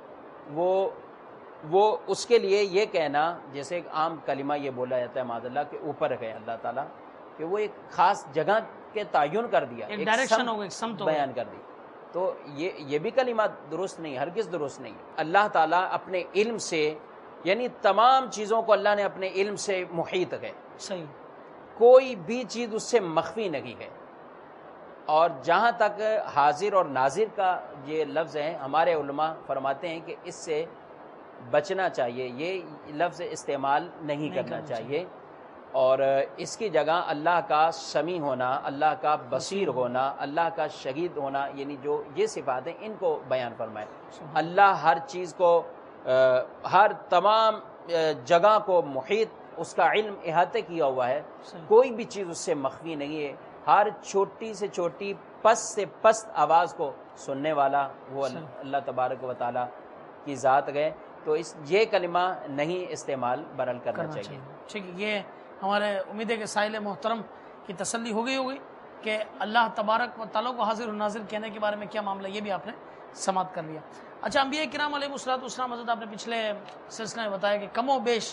وہ اس کے لیے یہ کہنا, جیسے ایک عام کلمہ یہ بولا جاتا ہے معاذ اللہ کہ اوپر گئے اللہ تعالیٰ, کہ وہ ایک خاص جگہ کے تعین کر دیا, ایک ڈائریکشن ہو گئی, سمت بیان کر دی. تو یہ بھی کلمہ درست نہیں, ہرگز درست نہیں. اللہ تعالیٰ اپنے علم سے, یعنی تمام چیزوں کو اللہ نے اپنے علم سے محیط ہے. صحیح, کوئی بھی چیز اس سے مخفی نہیں ہے. اور جہاں تک حاضر اور ناظر کا یہ لفظ ہے, ہمارے علماء فرماتے ہیں کہ اس سے بچنا چاہیے، یہ لفظ استعمال نہیں کرنا چاہیے، اور اس کی جگہ اللہ کا سمیع ہونا، اللہ کا بصیر ہونا، اللہ کا شہید ہونا، یعنی جو یہ صفات ہیں ان کو بیان فرمائے۔ اللہ ہر چیز کو، ہر تمام جگہ کو محیط، اس کا علم احاطے کیا ہوا ہے، کوئی بھی چیز اس سے مخفی نہیں ہے، ہر چھوٹی سے چھوٹی پست سے پست آواز کو سننے والا وہ اللہ تبارک و تعالیٰ کی ذات ہے۔ تو یہ کلمہ نہیں استعمال برحال کرنا چاہیے۔ ٹھیک ہے، یہ ہمارے امید ہے کہ سائل محترم کی تسلی ہو گئی ہوگی کہ اللہ تبارک و تعالیٰ کو حاضر و ناظر کہنے کے بارے میں کیا معاملہ، یہ بھی آپ نے سماعت کر لیا۔ اچھا، انبیاء کرام علیہ الصلوۃ والسلام، حضرت آپ نے پچھلے سلسلے میں بتایا کہ کم و بیش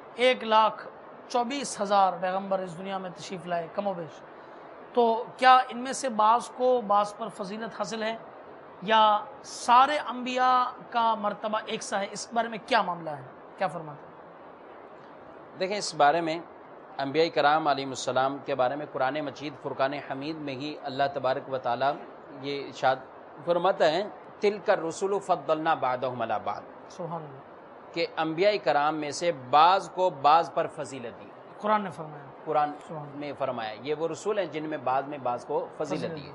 1,24,000 پیغمبر اس دنیا میں تشریف لائے، کم و بیش، تو کیا ان میں سے بعض کو بعض پر فضیلت حاصل ہے یا سارے انبیاء کا مرتبہ ایک سا ہے؟ اس بارے میں کیا معاملہ ہے، کیا فرماتے ہیں؟ دیکھیں، اس بارے میں انبیاء کرام علیہ السلام کے بارے میں قرآن مجید فرقان حمید میں ہی اللہ تبارک و تعالیٰ یہ ارشاد فرماتا ہے، تلک الرسل فضلنا بعضهم علی بعض، سبحان اللہ، کہ انبیاء کرام میں سے بعض کو بعض پر فضیلت دی۔ قرآن نے فرمایا، قرآن میں فرمایا یہ وہ رسول ہیں جن میں بعض کو فضیلت دی ہے،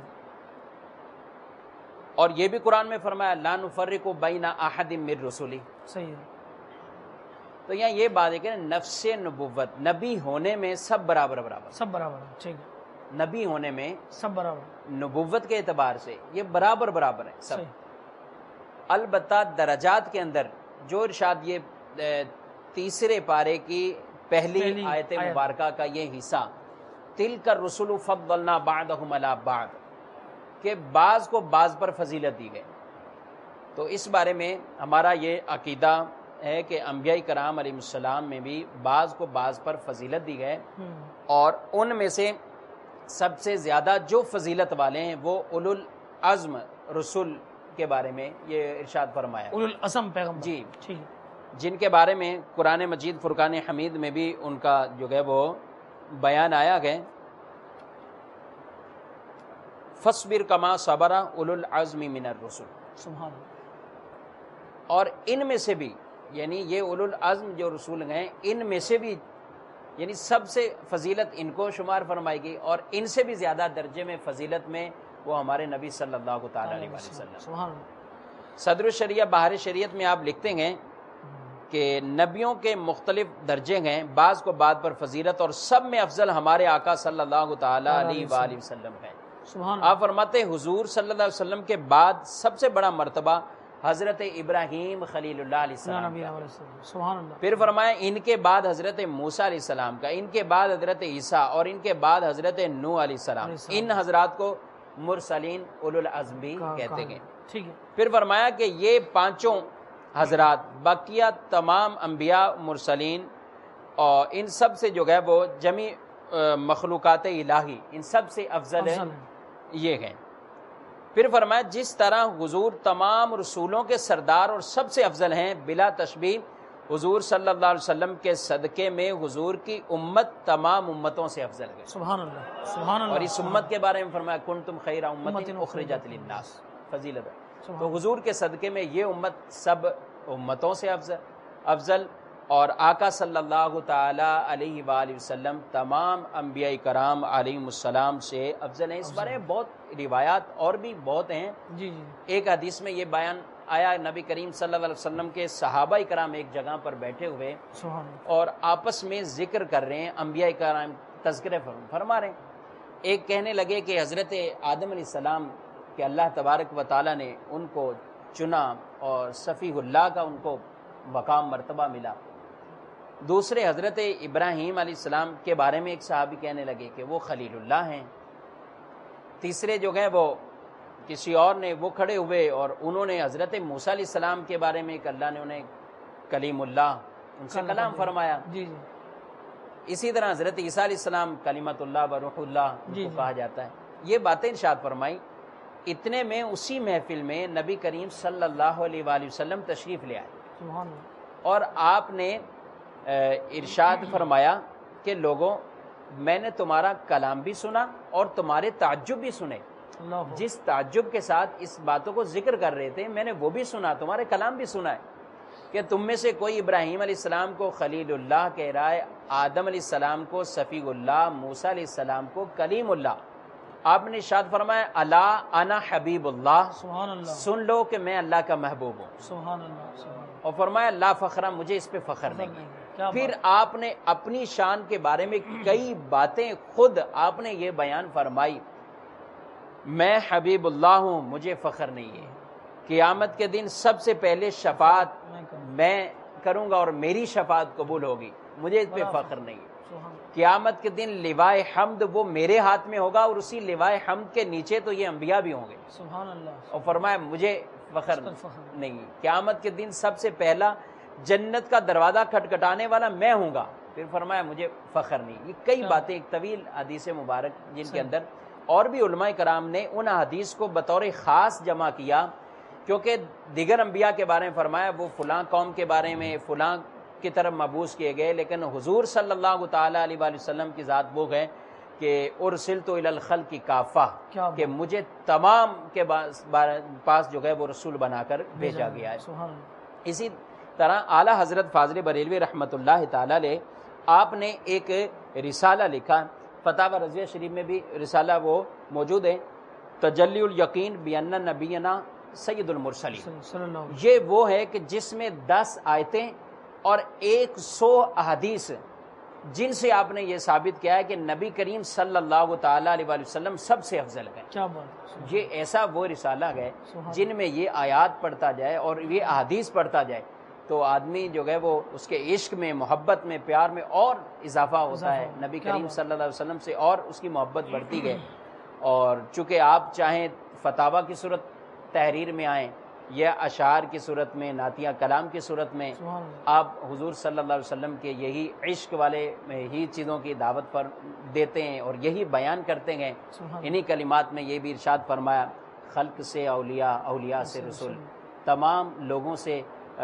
اور یہ بھی قرآن میں فرمایا لا نفرق بین احد من رسلی۔ صحیح ہے، تو یہاں یہ بات ہے کہ نفس نبوت، نبی ہونے میں سب برابر، سب برابر ہے، ٹھیک ہے، نبی ہونے میں سب برابر، نبوت کے اعتبار سے یہ برابر ہے سب۔ صحیح، البتہ درجات کے اندر جو ارشاد یہ تیسرے پارے کی پہلی آیت مبارکہ کا یہ حصہ، تلک الرسل فضلنا بعضهم علی بعض، کہ بعض کو بعض پر فضیلت دی گئی۔ تو اس بارے میں ہمارا یہ عقیدہ ہے کہ انبیاء کرام علیہ السلام میں بھی بعض کو بعض پر فضیلت دی گئے، اور ان میں سے سب سے زیادہ جو فضیلت والے ہیں وہ اولو العزم رسول کے بارے میں یہ ارشاد فرمایا، اولو العزم پیغمبر، جی، ٹھیک ہے، جن کے بارے میں قرآن مجید فرقان حمید میں بھی ان کا جو ہے وہ بیان آیا گیا، فاصبر کما صبر اولو العزم من الرسل۔ سبحان اللہ، اور ان میں سے بھی، یعنی یہ اولو العزم جو رسول ہیں ان میں سے بھی، یعنی سب سے فضیلت ان کو شمار فرمائے گی، اور ان سے بھی زیادہ درجے میں فضیلت میں وہ ہمارے نبی صلی اللہ تعالیٰ علیہ وسلم۔ سبحان اللہ، صدر الشریعہ بہار شریعت میں آپ لکھتے ہیں کہ نبیوں کے مختلف درجے ہیں، بعض کو بعض پر فضیلت، اور سب میں افضل ہمارے آقا صلی اللہ تعالیٰ علیہ وآلہ وسلم ہے۔ سبحان اللہ، آپ فرماتے ہیں حضور صلی اللہ علیہ وسلم کے بعد سب سے بڑا مرتبہ حضرت ابراہیم خلیل اللہ علیہ السلام کا، سبحان اللہ، پھر فرمایا ان کے بعد حضرت موسیٰ علیہ السلام کا، ان کے بعد حضرت عیسیٰ، اور ان کے بعد حضرت نوح علیہ السلام۔ ان حضرات کو مرسلین اولو العزم بھی کہتے ہیں۔ ٹھیک ہے، پھر فرمایا کہ یہ پانچوں حضرات بقیہ تمام انبیاء مرسلین اور ان سب سے جو ہے وہ جمی مخلوقات الہی ان سب سے افضل ہے یہ ہیں۔ پھر فرمایا جس طرح حضور تمام رسولوں کے سردار اور سب سے افضل ہیں، بلا تشبیہ حضور صلی اللہ علیہ وسلم کے صدقے میں حضور کی امت تمام امتوں سے افضل ہے۔ سبحان اللہ، سبحان اللہ، اور اس امت کے بارے میں فرمایا کنتم خیر امت اخرجت للناس، فضیلت ہے۔ تو حضور کے صدقے میں یہ امت سب امتوں سے افضل، اور آقا صلی اللہ تعالی علیہ وآلہ وسلم تمام انبیاء کرام علیہ السلام سے افضل ہیں۔ اس بارے میں بہت روایات اور بھی بہت ہیں۔ جی جی، ایک حدیث میں یہ بیان آیا، نبی کریم صلی اللہ علیہ وسلم کے صحابہ کرام ایک جگہ پر بیٹھے ہوئے سبحان اللہ، اور آپس میں ذکر کر رہے ہیں، انبیاء کرام تذکرے فرما رہے ہیں۔ ایک کہنے لگے کہ حضرت آدم علیہ السلام کہ اللہ تبارک و تعالیٰ نے ان کو چنا اور صفی اللہ کا ان کو مقام مرتبہ ملا۔ دوسرے حضرت ابراہیم علیہ السلام کے بارے میں ایک صحابی کہنے لگے کہ وہ خلیل اللہ ہیں۔ تیسرے جو ہیں وہ کسی اور نے وہ کھڑے ہوئے اور انہوں نے حضرت موسیٰ علیہ السلام کے بارے میں کہ اللہ نے انہیں کلیم اللہ، ان سے کلام فرمایا۔ جی جی، اسی طرح حضرت عیسیٰ علیہ السلام کلمت اللہ و روح اللہ ان کو کہا جاتا ہے۔ یہ باتیں ارشاد فرمائی۔ اتنے میں اسی محفل میں نبی کریم صلی اللہ علیہ وآلہ وسلم تشریف لے آئے سبحان اللہ، اور آپ نے ارشاد فرمایا کہ لوگوں، میں نے تمہارا کلام بھی سنا اور تمہارے تعجب بھی سنے۔ اللہ، جس تعجب کے ساتھ اس باتوں کو ذکر کر رہے تھے میں نے وہ بھی سنا، تمہارے کلام بھی سنا ہے کہ تم میں سے کوئی ابراہیم علیہ السلام کو خلیل اللہ کہہ رہا ہے، آدم علیہ السلام کو صفی اللہ، موسیٰ علیہ السلام کو کلیم اللہ۔ آپ نے ارشاد فرمایا الا انا حبیب اللہ، سبحان اللہ، سن لو کہ میں اللہ کا محبوب ہوں، سبحان اللہ، سبحان اللہ، اور فرمایا لا فخر، مجھے اس پہ فخر نہیں ہے۔ کیا پھر آپ نے اپنی شان کے بارے میں کئی باتیں خود آپ نے یہ بیان فرمائی، میں حبیب اللہ ہوں، مجھے فخر نہیں ہے، قیامت کے دن سب سے پہلے شفاعت میں کروں گا اور میری شفاعت قبول ہوگی، مجھے اس پہ فخر نہیں ہے۔ قیامت کے دن لوائے حمد وہ میرے ہاتھ میں ہوگا، اور اسی لوائے حمد کے نیچے تو یہ انبیاء بھی ہوں گے، سبحان اللہ، اور فرمایا مجھے فخر نہیں۔ قیامت کے دن سب سے پہلا جنت کا دروازہ کھٹکھٹانے والا میں ہوں گا، پھر فرمایا مجھے فخر نہیں۔ یہ کئی باتیں، ایک طویل حدیث مبارک جن کے اندر اور بھی علماء کرام نے ان حدیث کو بطور خاص جمع کیا، کیونکہ دیگر انبیاء کے بارے میں فرمایا وہ فلاں قوم کے بارے میں فلاں کی طرف مبعوث کیے گئے، لیکن حضور صلی اللہ تعالیٰ علیہ وآلہ وسلم کی ذات وہ ہے کہ ارسلت الی الخلق کافہ، کہ مجھے تمام کے پاس جو ہے وہ رسول بنا کر بھیجا گیا ہے۔ اسی طرح اعلیٰ حضرت فاضل بریلوی رحمۃ اللہ تعالی علیہ، آپ نے ایک رسالہ لکھا، فتاوی رضویہ شریف میں بھی رسالہ وہ موجود ہے، تجلی الیقین بان نبینا سید المرسلین۔ یہ وہ ہے کہ جس میں 10 آیتیں اور 100 احادیث، جن سے آپ نے یہ ثابت کیا ہے کہ نبی کریم صلی اللہ تعالیٰ علیہ وآلہ وسلم سب سے افضل ہے۔ کیا بات، یہ ایسا وہ رسالہ ہے جن میں یہ آیات پڑھتا جائے اور یہ احادیث پڑھتا جائے تو آدمی جو ہے وہ اس کے عشق میں، محبت میں، پیار میں اور اضافہ ہوتا ہے نبی کریم صلی اللہ علیہ وسلم سے، اور اس کی محبت بڑھتی گئے۔ اور چونکہ آپ چاہیں فتاوی کی صورت تحریر میں آئیں یا اشعار کی صورت میں، نعتیہ کلام کی صورت میں، آپ حضور صلی اللہ علیہ وسلم کے یہی عشق والے ہی چیزوں کی دعوت پر دیتے ہیں اور یہی بیان کرتے ہیں۔ انہی کلمات میں یہ بھی ارشاد فرمایا خلق سے اولیاء، اولیاء سے رسول، تمام لوگوں سے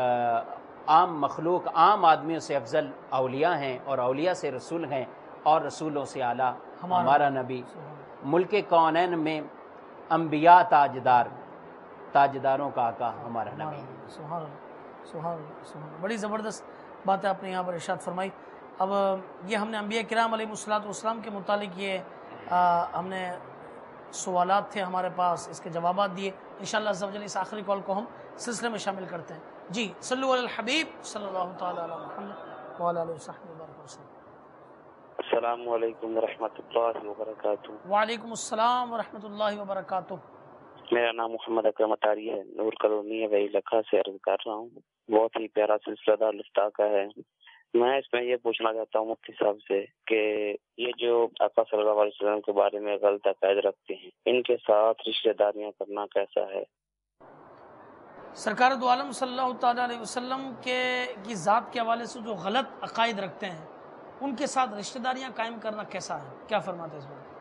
عام مخلوق، عام آدمیوں سے افضل اولیاء ہیں، اور اولیاء سے رسول ہیں، اور رسولوں سے اعلیٰ ہمارا نبی۔ ملک کونین میں انبیاء تاجدار، تاجداروں کا آقا ہمارا نبی۔ سبحان اللہ، سبحان اللہ، سبحان اللہ۔ بڑی زبردست بات ہے آپ نے یہاں پر ارشاد فرمائی۔ اب یہ ہم نے انبیاء کرام علیہ الصلوۃ والسلام کے متعلق یہ ہم نے سوالات تھے ہمارے پاس، اس کے جوابات دیے۔ انشاءاللہ عز و جل اس آخری کال کو ہم سلسلے میں شامل کرتے ہیں۔ جی صلو علی الحبیب صلی اللہ تعالی علی محمد وعلی آلہ وصحبہ وسلم۔ السلام علیکم ورحمۃ اللہ وبرکاتہ۔ وعلیکم السلام ورحمۃ اللہ وبرکاتہ۔ میرا نام محمد اکرم اطاری ہے، نور کالونی وہی لکھا سے عرض کر رہا ہوں۔ بہت ہی پیارا سلسلہ دار لفتہ کا ہے۔ میں اس میں یہ پوچھنا چاہتا ہوں مفتی صاحب سے کہ یہ جو آقا صلی اللہ علیہ وسلم کے بارے میں غلط عقائد رکھتے ہیں، ان کے ساتھ رشتہ داریاں کرنا کیسا ہے؟ سرکار دو عالم صلی اللہ تعالیٰ علیہ وسلم کی ذات کے حوالے سے جو غلط عقائد رکھتے ہیں ان کے ساتھ رشتہ داریاں قائم کرنا کیسا ہے؟ کیا فرماتے ہیں اس بارے؟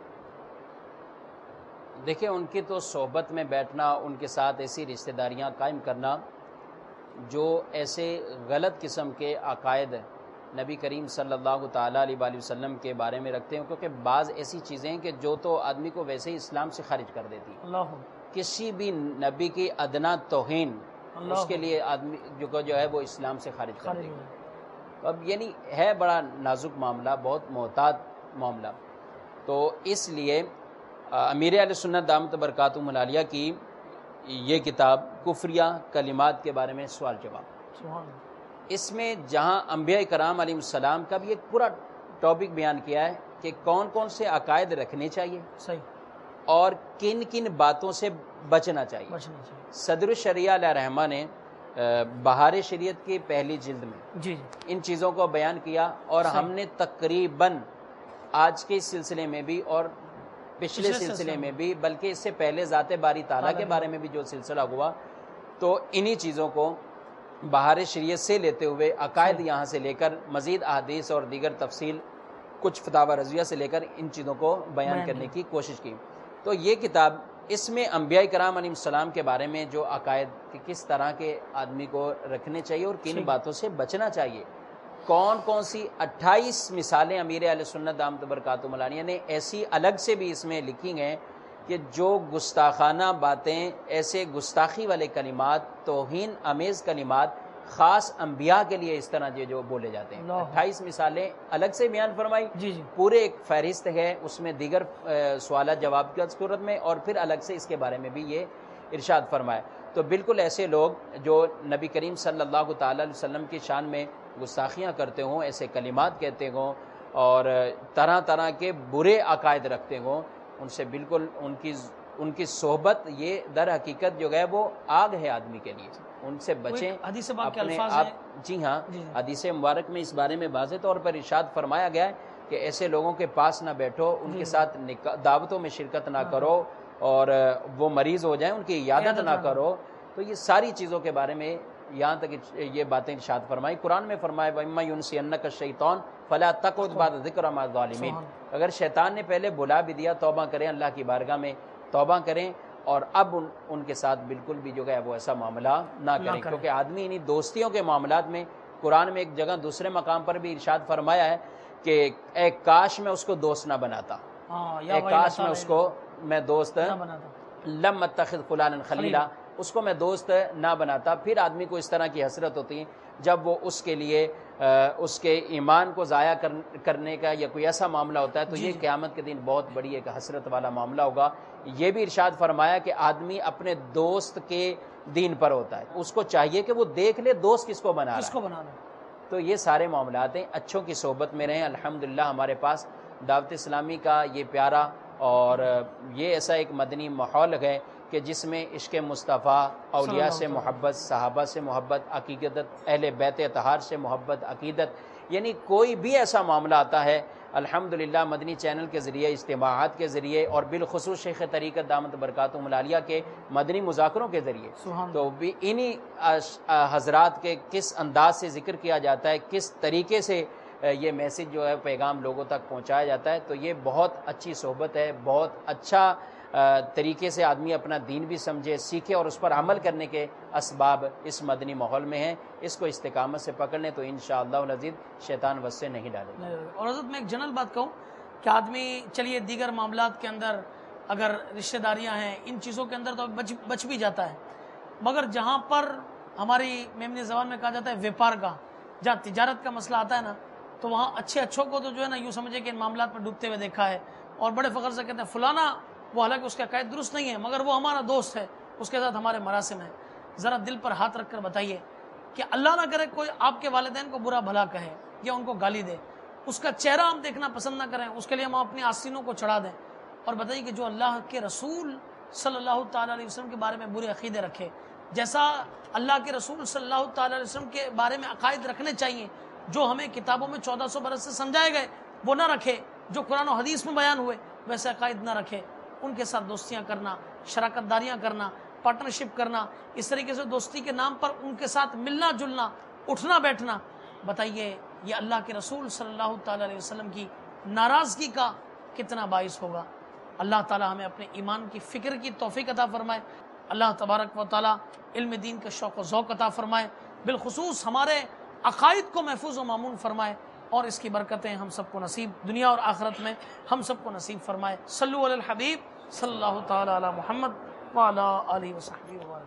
دیکھیں ان کی تو صحبت میں بیٹھنا، ان کے ساتھ ایسی رشتہ داریاں قائم کرنا جو ایسے غلط قسم کے عقائد نبی کریم صلی اللہ تعالیٰ علیہ وآلہ وسلم کے بارے میں رکھتے ہیں، کیونکہ بعض ایسی چیزیں ہیں کہ جو تو آدمی کو ویسے ہی اسلام سے خارج کر دیتی ہیں۔ اللہ، کسی بھی نبی کی ادنا توہین اس کے لیے آدمی جو ہے وہ اسلام سے خارج کر دے گا۔ اب یعنی ہے بڑا نازک معاملہ، بہت محتاط معاملہ۔ تو اس لیے امیر اہل سنت دامت برکاتہم العالیہ کی یہ کتاب کفریہ کلمات کے بارے میں سوال جواب، اس میں جہاں انبیاء کرام علیہ السلام کا بھی ایک پورا ٹاپک بیان کیا ہے کہ کون کون سے عقائد رکھنے چاہیے، صحیح، اور کن کن باتوں سے بچنا چاہیے۔ صدر الشریعہ علیہ رحمہ نے بہار شریعت کی پہلی جلد میں ان چیزوں کو بیان کیا، اور ہم نے تقریباً آج کے سلسلے میں بھی اور پچھلے سلسلے میں بھی، بلکہ اس سے پہلے ذات باری تعالیٰ کے بارے میں بھی جو سلسلہ ہوا، تو انہی چیزوں کو بہار شریعت سے لیتے ہوئے عقائد یہاں سے لے کر مزید احادیث اور دیگر تفصیل کچھ فتاوی رضویہ سے لے کر ان چیزوں کو بیان کرنے کی کوشش کی۔ تو یہ کتاب، اس میں انبیاء کرام علیہ السلام کے بارے میں جو عقائد کہ کس طرح کے آدمی کو رکھنے چاہیے اور کن باتوں سے بچنا چاہیے، کون کون سی 28 مثالیں امیر اہل سنت دامت برکاتہم العالیہ نے ایسی الگ سے بھی اس میں لکھی ہیں کہ جو گستاخانہ باتیں، ایسے گستاخی والے کلمات، توہین آمیز کلمات، خاص انبیاء کے لیے اس طرح جو بولے جاتے ہیں. 28 مثالیں الگ سے بیان فرمائی. پورے ایک فہرست ہے اس میں دیگر سوالات جواب کی صورت میں، اور پھر الگ سے اس کے بارے میں بھی یہ ارشاد فرمایا. تو بالکل ایسے لوگ جو نبی کریم صلی اللہ تعالی علیہ وسلم کی شان میں گستاخیاں کرتے ہوں، ایسے کلمات کہتے ہوں اور طرح طرح کے برے عقائد رکھتے ہوں، ان سے بالکل ان کی صحبت یہ در حقیقت جو ہے وہ آگ ہے آدمی کے لیے. ان سے بچیں. حدیث پاک کے الفاظ ہیں. جی ہاں، حدیث مبارک میں اس بارے میں واضح طور پر ارشاد فرمایا گیا ہے کہ ایسے لوگوں کے پاس نہ بیٹھو، ان کے ساتھ دعوتوں میں شرکت نہ کرو، اور وہ مریض ہو جائیں ان کی عیادت نہ کرو. تو یہ ساری چیزوں کے بارے میں یہاں تک یہ باتیں ارشاد فرمائی. قرآن میں فرمایا وَإِمَّا يُنْسِيَنَّكَ الشَّيْطَانُ فَلَا تَقْعُدْ بَعْدَ الذِّكْرِ مَعَ الظَّالِمِينَ. اگر شیطان نے پہلے بلا بھی دیا، توبہ کریں، اللہ کی بارگاہ میں توبہ کریں، اور اب ان کے ساتھ بالکل بھی جو ہے وہ ایسا معاملہ نہ کریں. کیونکہ آدمی انہیں دوستیوں کے معاملات میں، قرآن میں ایک جگہ دوسرے مقام پر بھی ارشاد فرمایا ہے کہ اے کاش میں اس کو دوست نہ بناتا، اے کاش میں اس کو میں دوست لم اتخذ فلانا خلیلا، اس کو میں دوست نہ بناتا. پھر آدمی کو اس طرح کی حسرت ہوتی ہے جب وہ اس کے لیے اس کے ایمان کو ضائع کرنے کا یا کوئی ایسا معاملہ ہوتا ہے، تو یہ قیامت کے دن بہت بڑی ایک حسرت والا معاملہ ہوگا. یہ بھی ارشاد فرمایا کہ آدمی اپنے دوست کے دین پر ہوتا ہے، اس کو چاہیے کہ وہ دیکھ لے دوست کس کو بنا رہا ہے. تو یہ سارے معاملات ہیں، اچھوں کی صحبت میں رہیں. الحمدللہ ہمارے پاس دعوت اسلامی کا یہ پیارا اور یہ ایسا ایک مدنی ماحول ہے کہ جس میں عشق مصطفیٰ، اولیاء سے محبت، صحابہ سے محبت، عقیدت، اہل بیت اطہار سے محبت، عقیدت، یعنی کوئی بھی ایسا معاملہ آتا ہے الحمدللہ مدنی چینل کے ذریعے، اجتماعات کے ذریعے، اور بالخصوص شیخ طریقت دامت برکاتہم العالیہ کے مدنی مذاکروں کے ذریعے، تو بھی انہی حضرات کے کس انداز سے ذکر کیا جاتا ہے، کس طریقے سے یہ میسج جو ہے پیغام لوگوں تک پہنچایا جاتا ہے. تو یہ بہت اچھی صحبت ہے، بہت اچھا طریقے سے آدمی اپنا دین بھی سمجھے، سیکھے، اور اس پر عمل کرنے کے اسباب اس مدنی ماحول میں ہیں. اس کو استقامت سے پکڑ لیں تو انشاءاللہ العزیز شیطان وس سے نہیں ڈالے. اور حضرت میں ایک جنرل بات کہوں کہ آدمی چلیے دیگر معاملات کے اندر اگر رشتہ داریاں ہیں، ان چیزوں کے اندر تو بچ بھی جاتا ہے، مگر جہاں پر ہماری میمنی زبان میں کہا جاتا ہے ویپار کا، جہاں تجارت کا مسئلہ آتا ہے نا، تو وہاں اچھوں کو تو جو ہے نا یوں سمجھے کہ ان معاملات میں ڈوبتے ہوئے دیکھا ہے، اور بڑے فخر سے کہتے ہیں فلانا، وہ حالانکہ اس کے عقائد درست نہیں ہے مگر وہ ہمارا دوست ہے، اس کے ساتھ ہمارے مراسم ہیں. ذرا دل پر ہاتھ رکھ کر بتائیے کہ اللہ نہ کرے کوئی آپ کے والدین کو برا بھلا کہے یا ان کو گالی دے، اس کا چہرہ ہم دیکھنا پسند نہ کریں، اس کے لیے ہم اپنی آستینوں کو چڑھا دیں، اور بتائیے کہ جو اللہ کے رسول صلی اللہ تعالیٰ علیہ وسلم کے بارے میں برے عقیدے رکھے، جیسا اللہ کے رسول صلی اللہ تعالیٰ علیہ وسلم کے بارے میں عقائد رکھنے چاہیے جو ہمیں کتابوں میں 1400 برس سے سمجھائے گئے، وہ نہ رکھے، جو قرآن و حدیث میں بیان ہوئے ویسے عقائد نہ رکھے، ان کے ساتھ دوستیاں کرنا، شراکت داریاں کرنا، پارٹنرشپ کرنا، اس طریقے سے دوستی کے نام پر ان کے ساتھ ملنا جلنا، اٹھنا بیٹھنا، بتائیے یہ اللہ کے رسول صلی اللہ تعالیٰ علیہ وسلم کی ناراضگی کا کتنا باعث ہوگا. اللہ تعالیٰ ہمیں اپنے ایمان کی فکر کی توفیق عطا فرمائے. اللہ تبارک و تعالیٰ علم دین کا شوق و ذوق عطا فرمائے، بالخصوص ہمارے عقائد کو محفوظ و مامون فرمائے، اور اس کی برکتیں ہم سب کو نصیب دنیا اور آخرت میں ہم سب کو نصیب فرمائے. صلو علی الحبیب صلی اللہ تعالی علی محمد وعلی آلہ وصحبہ.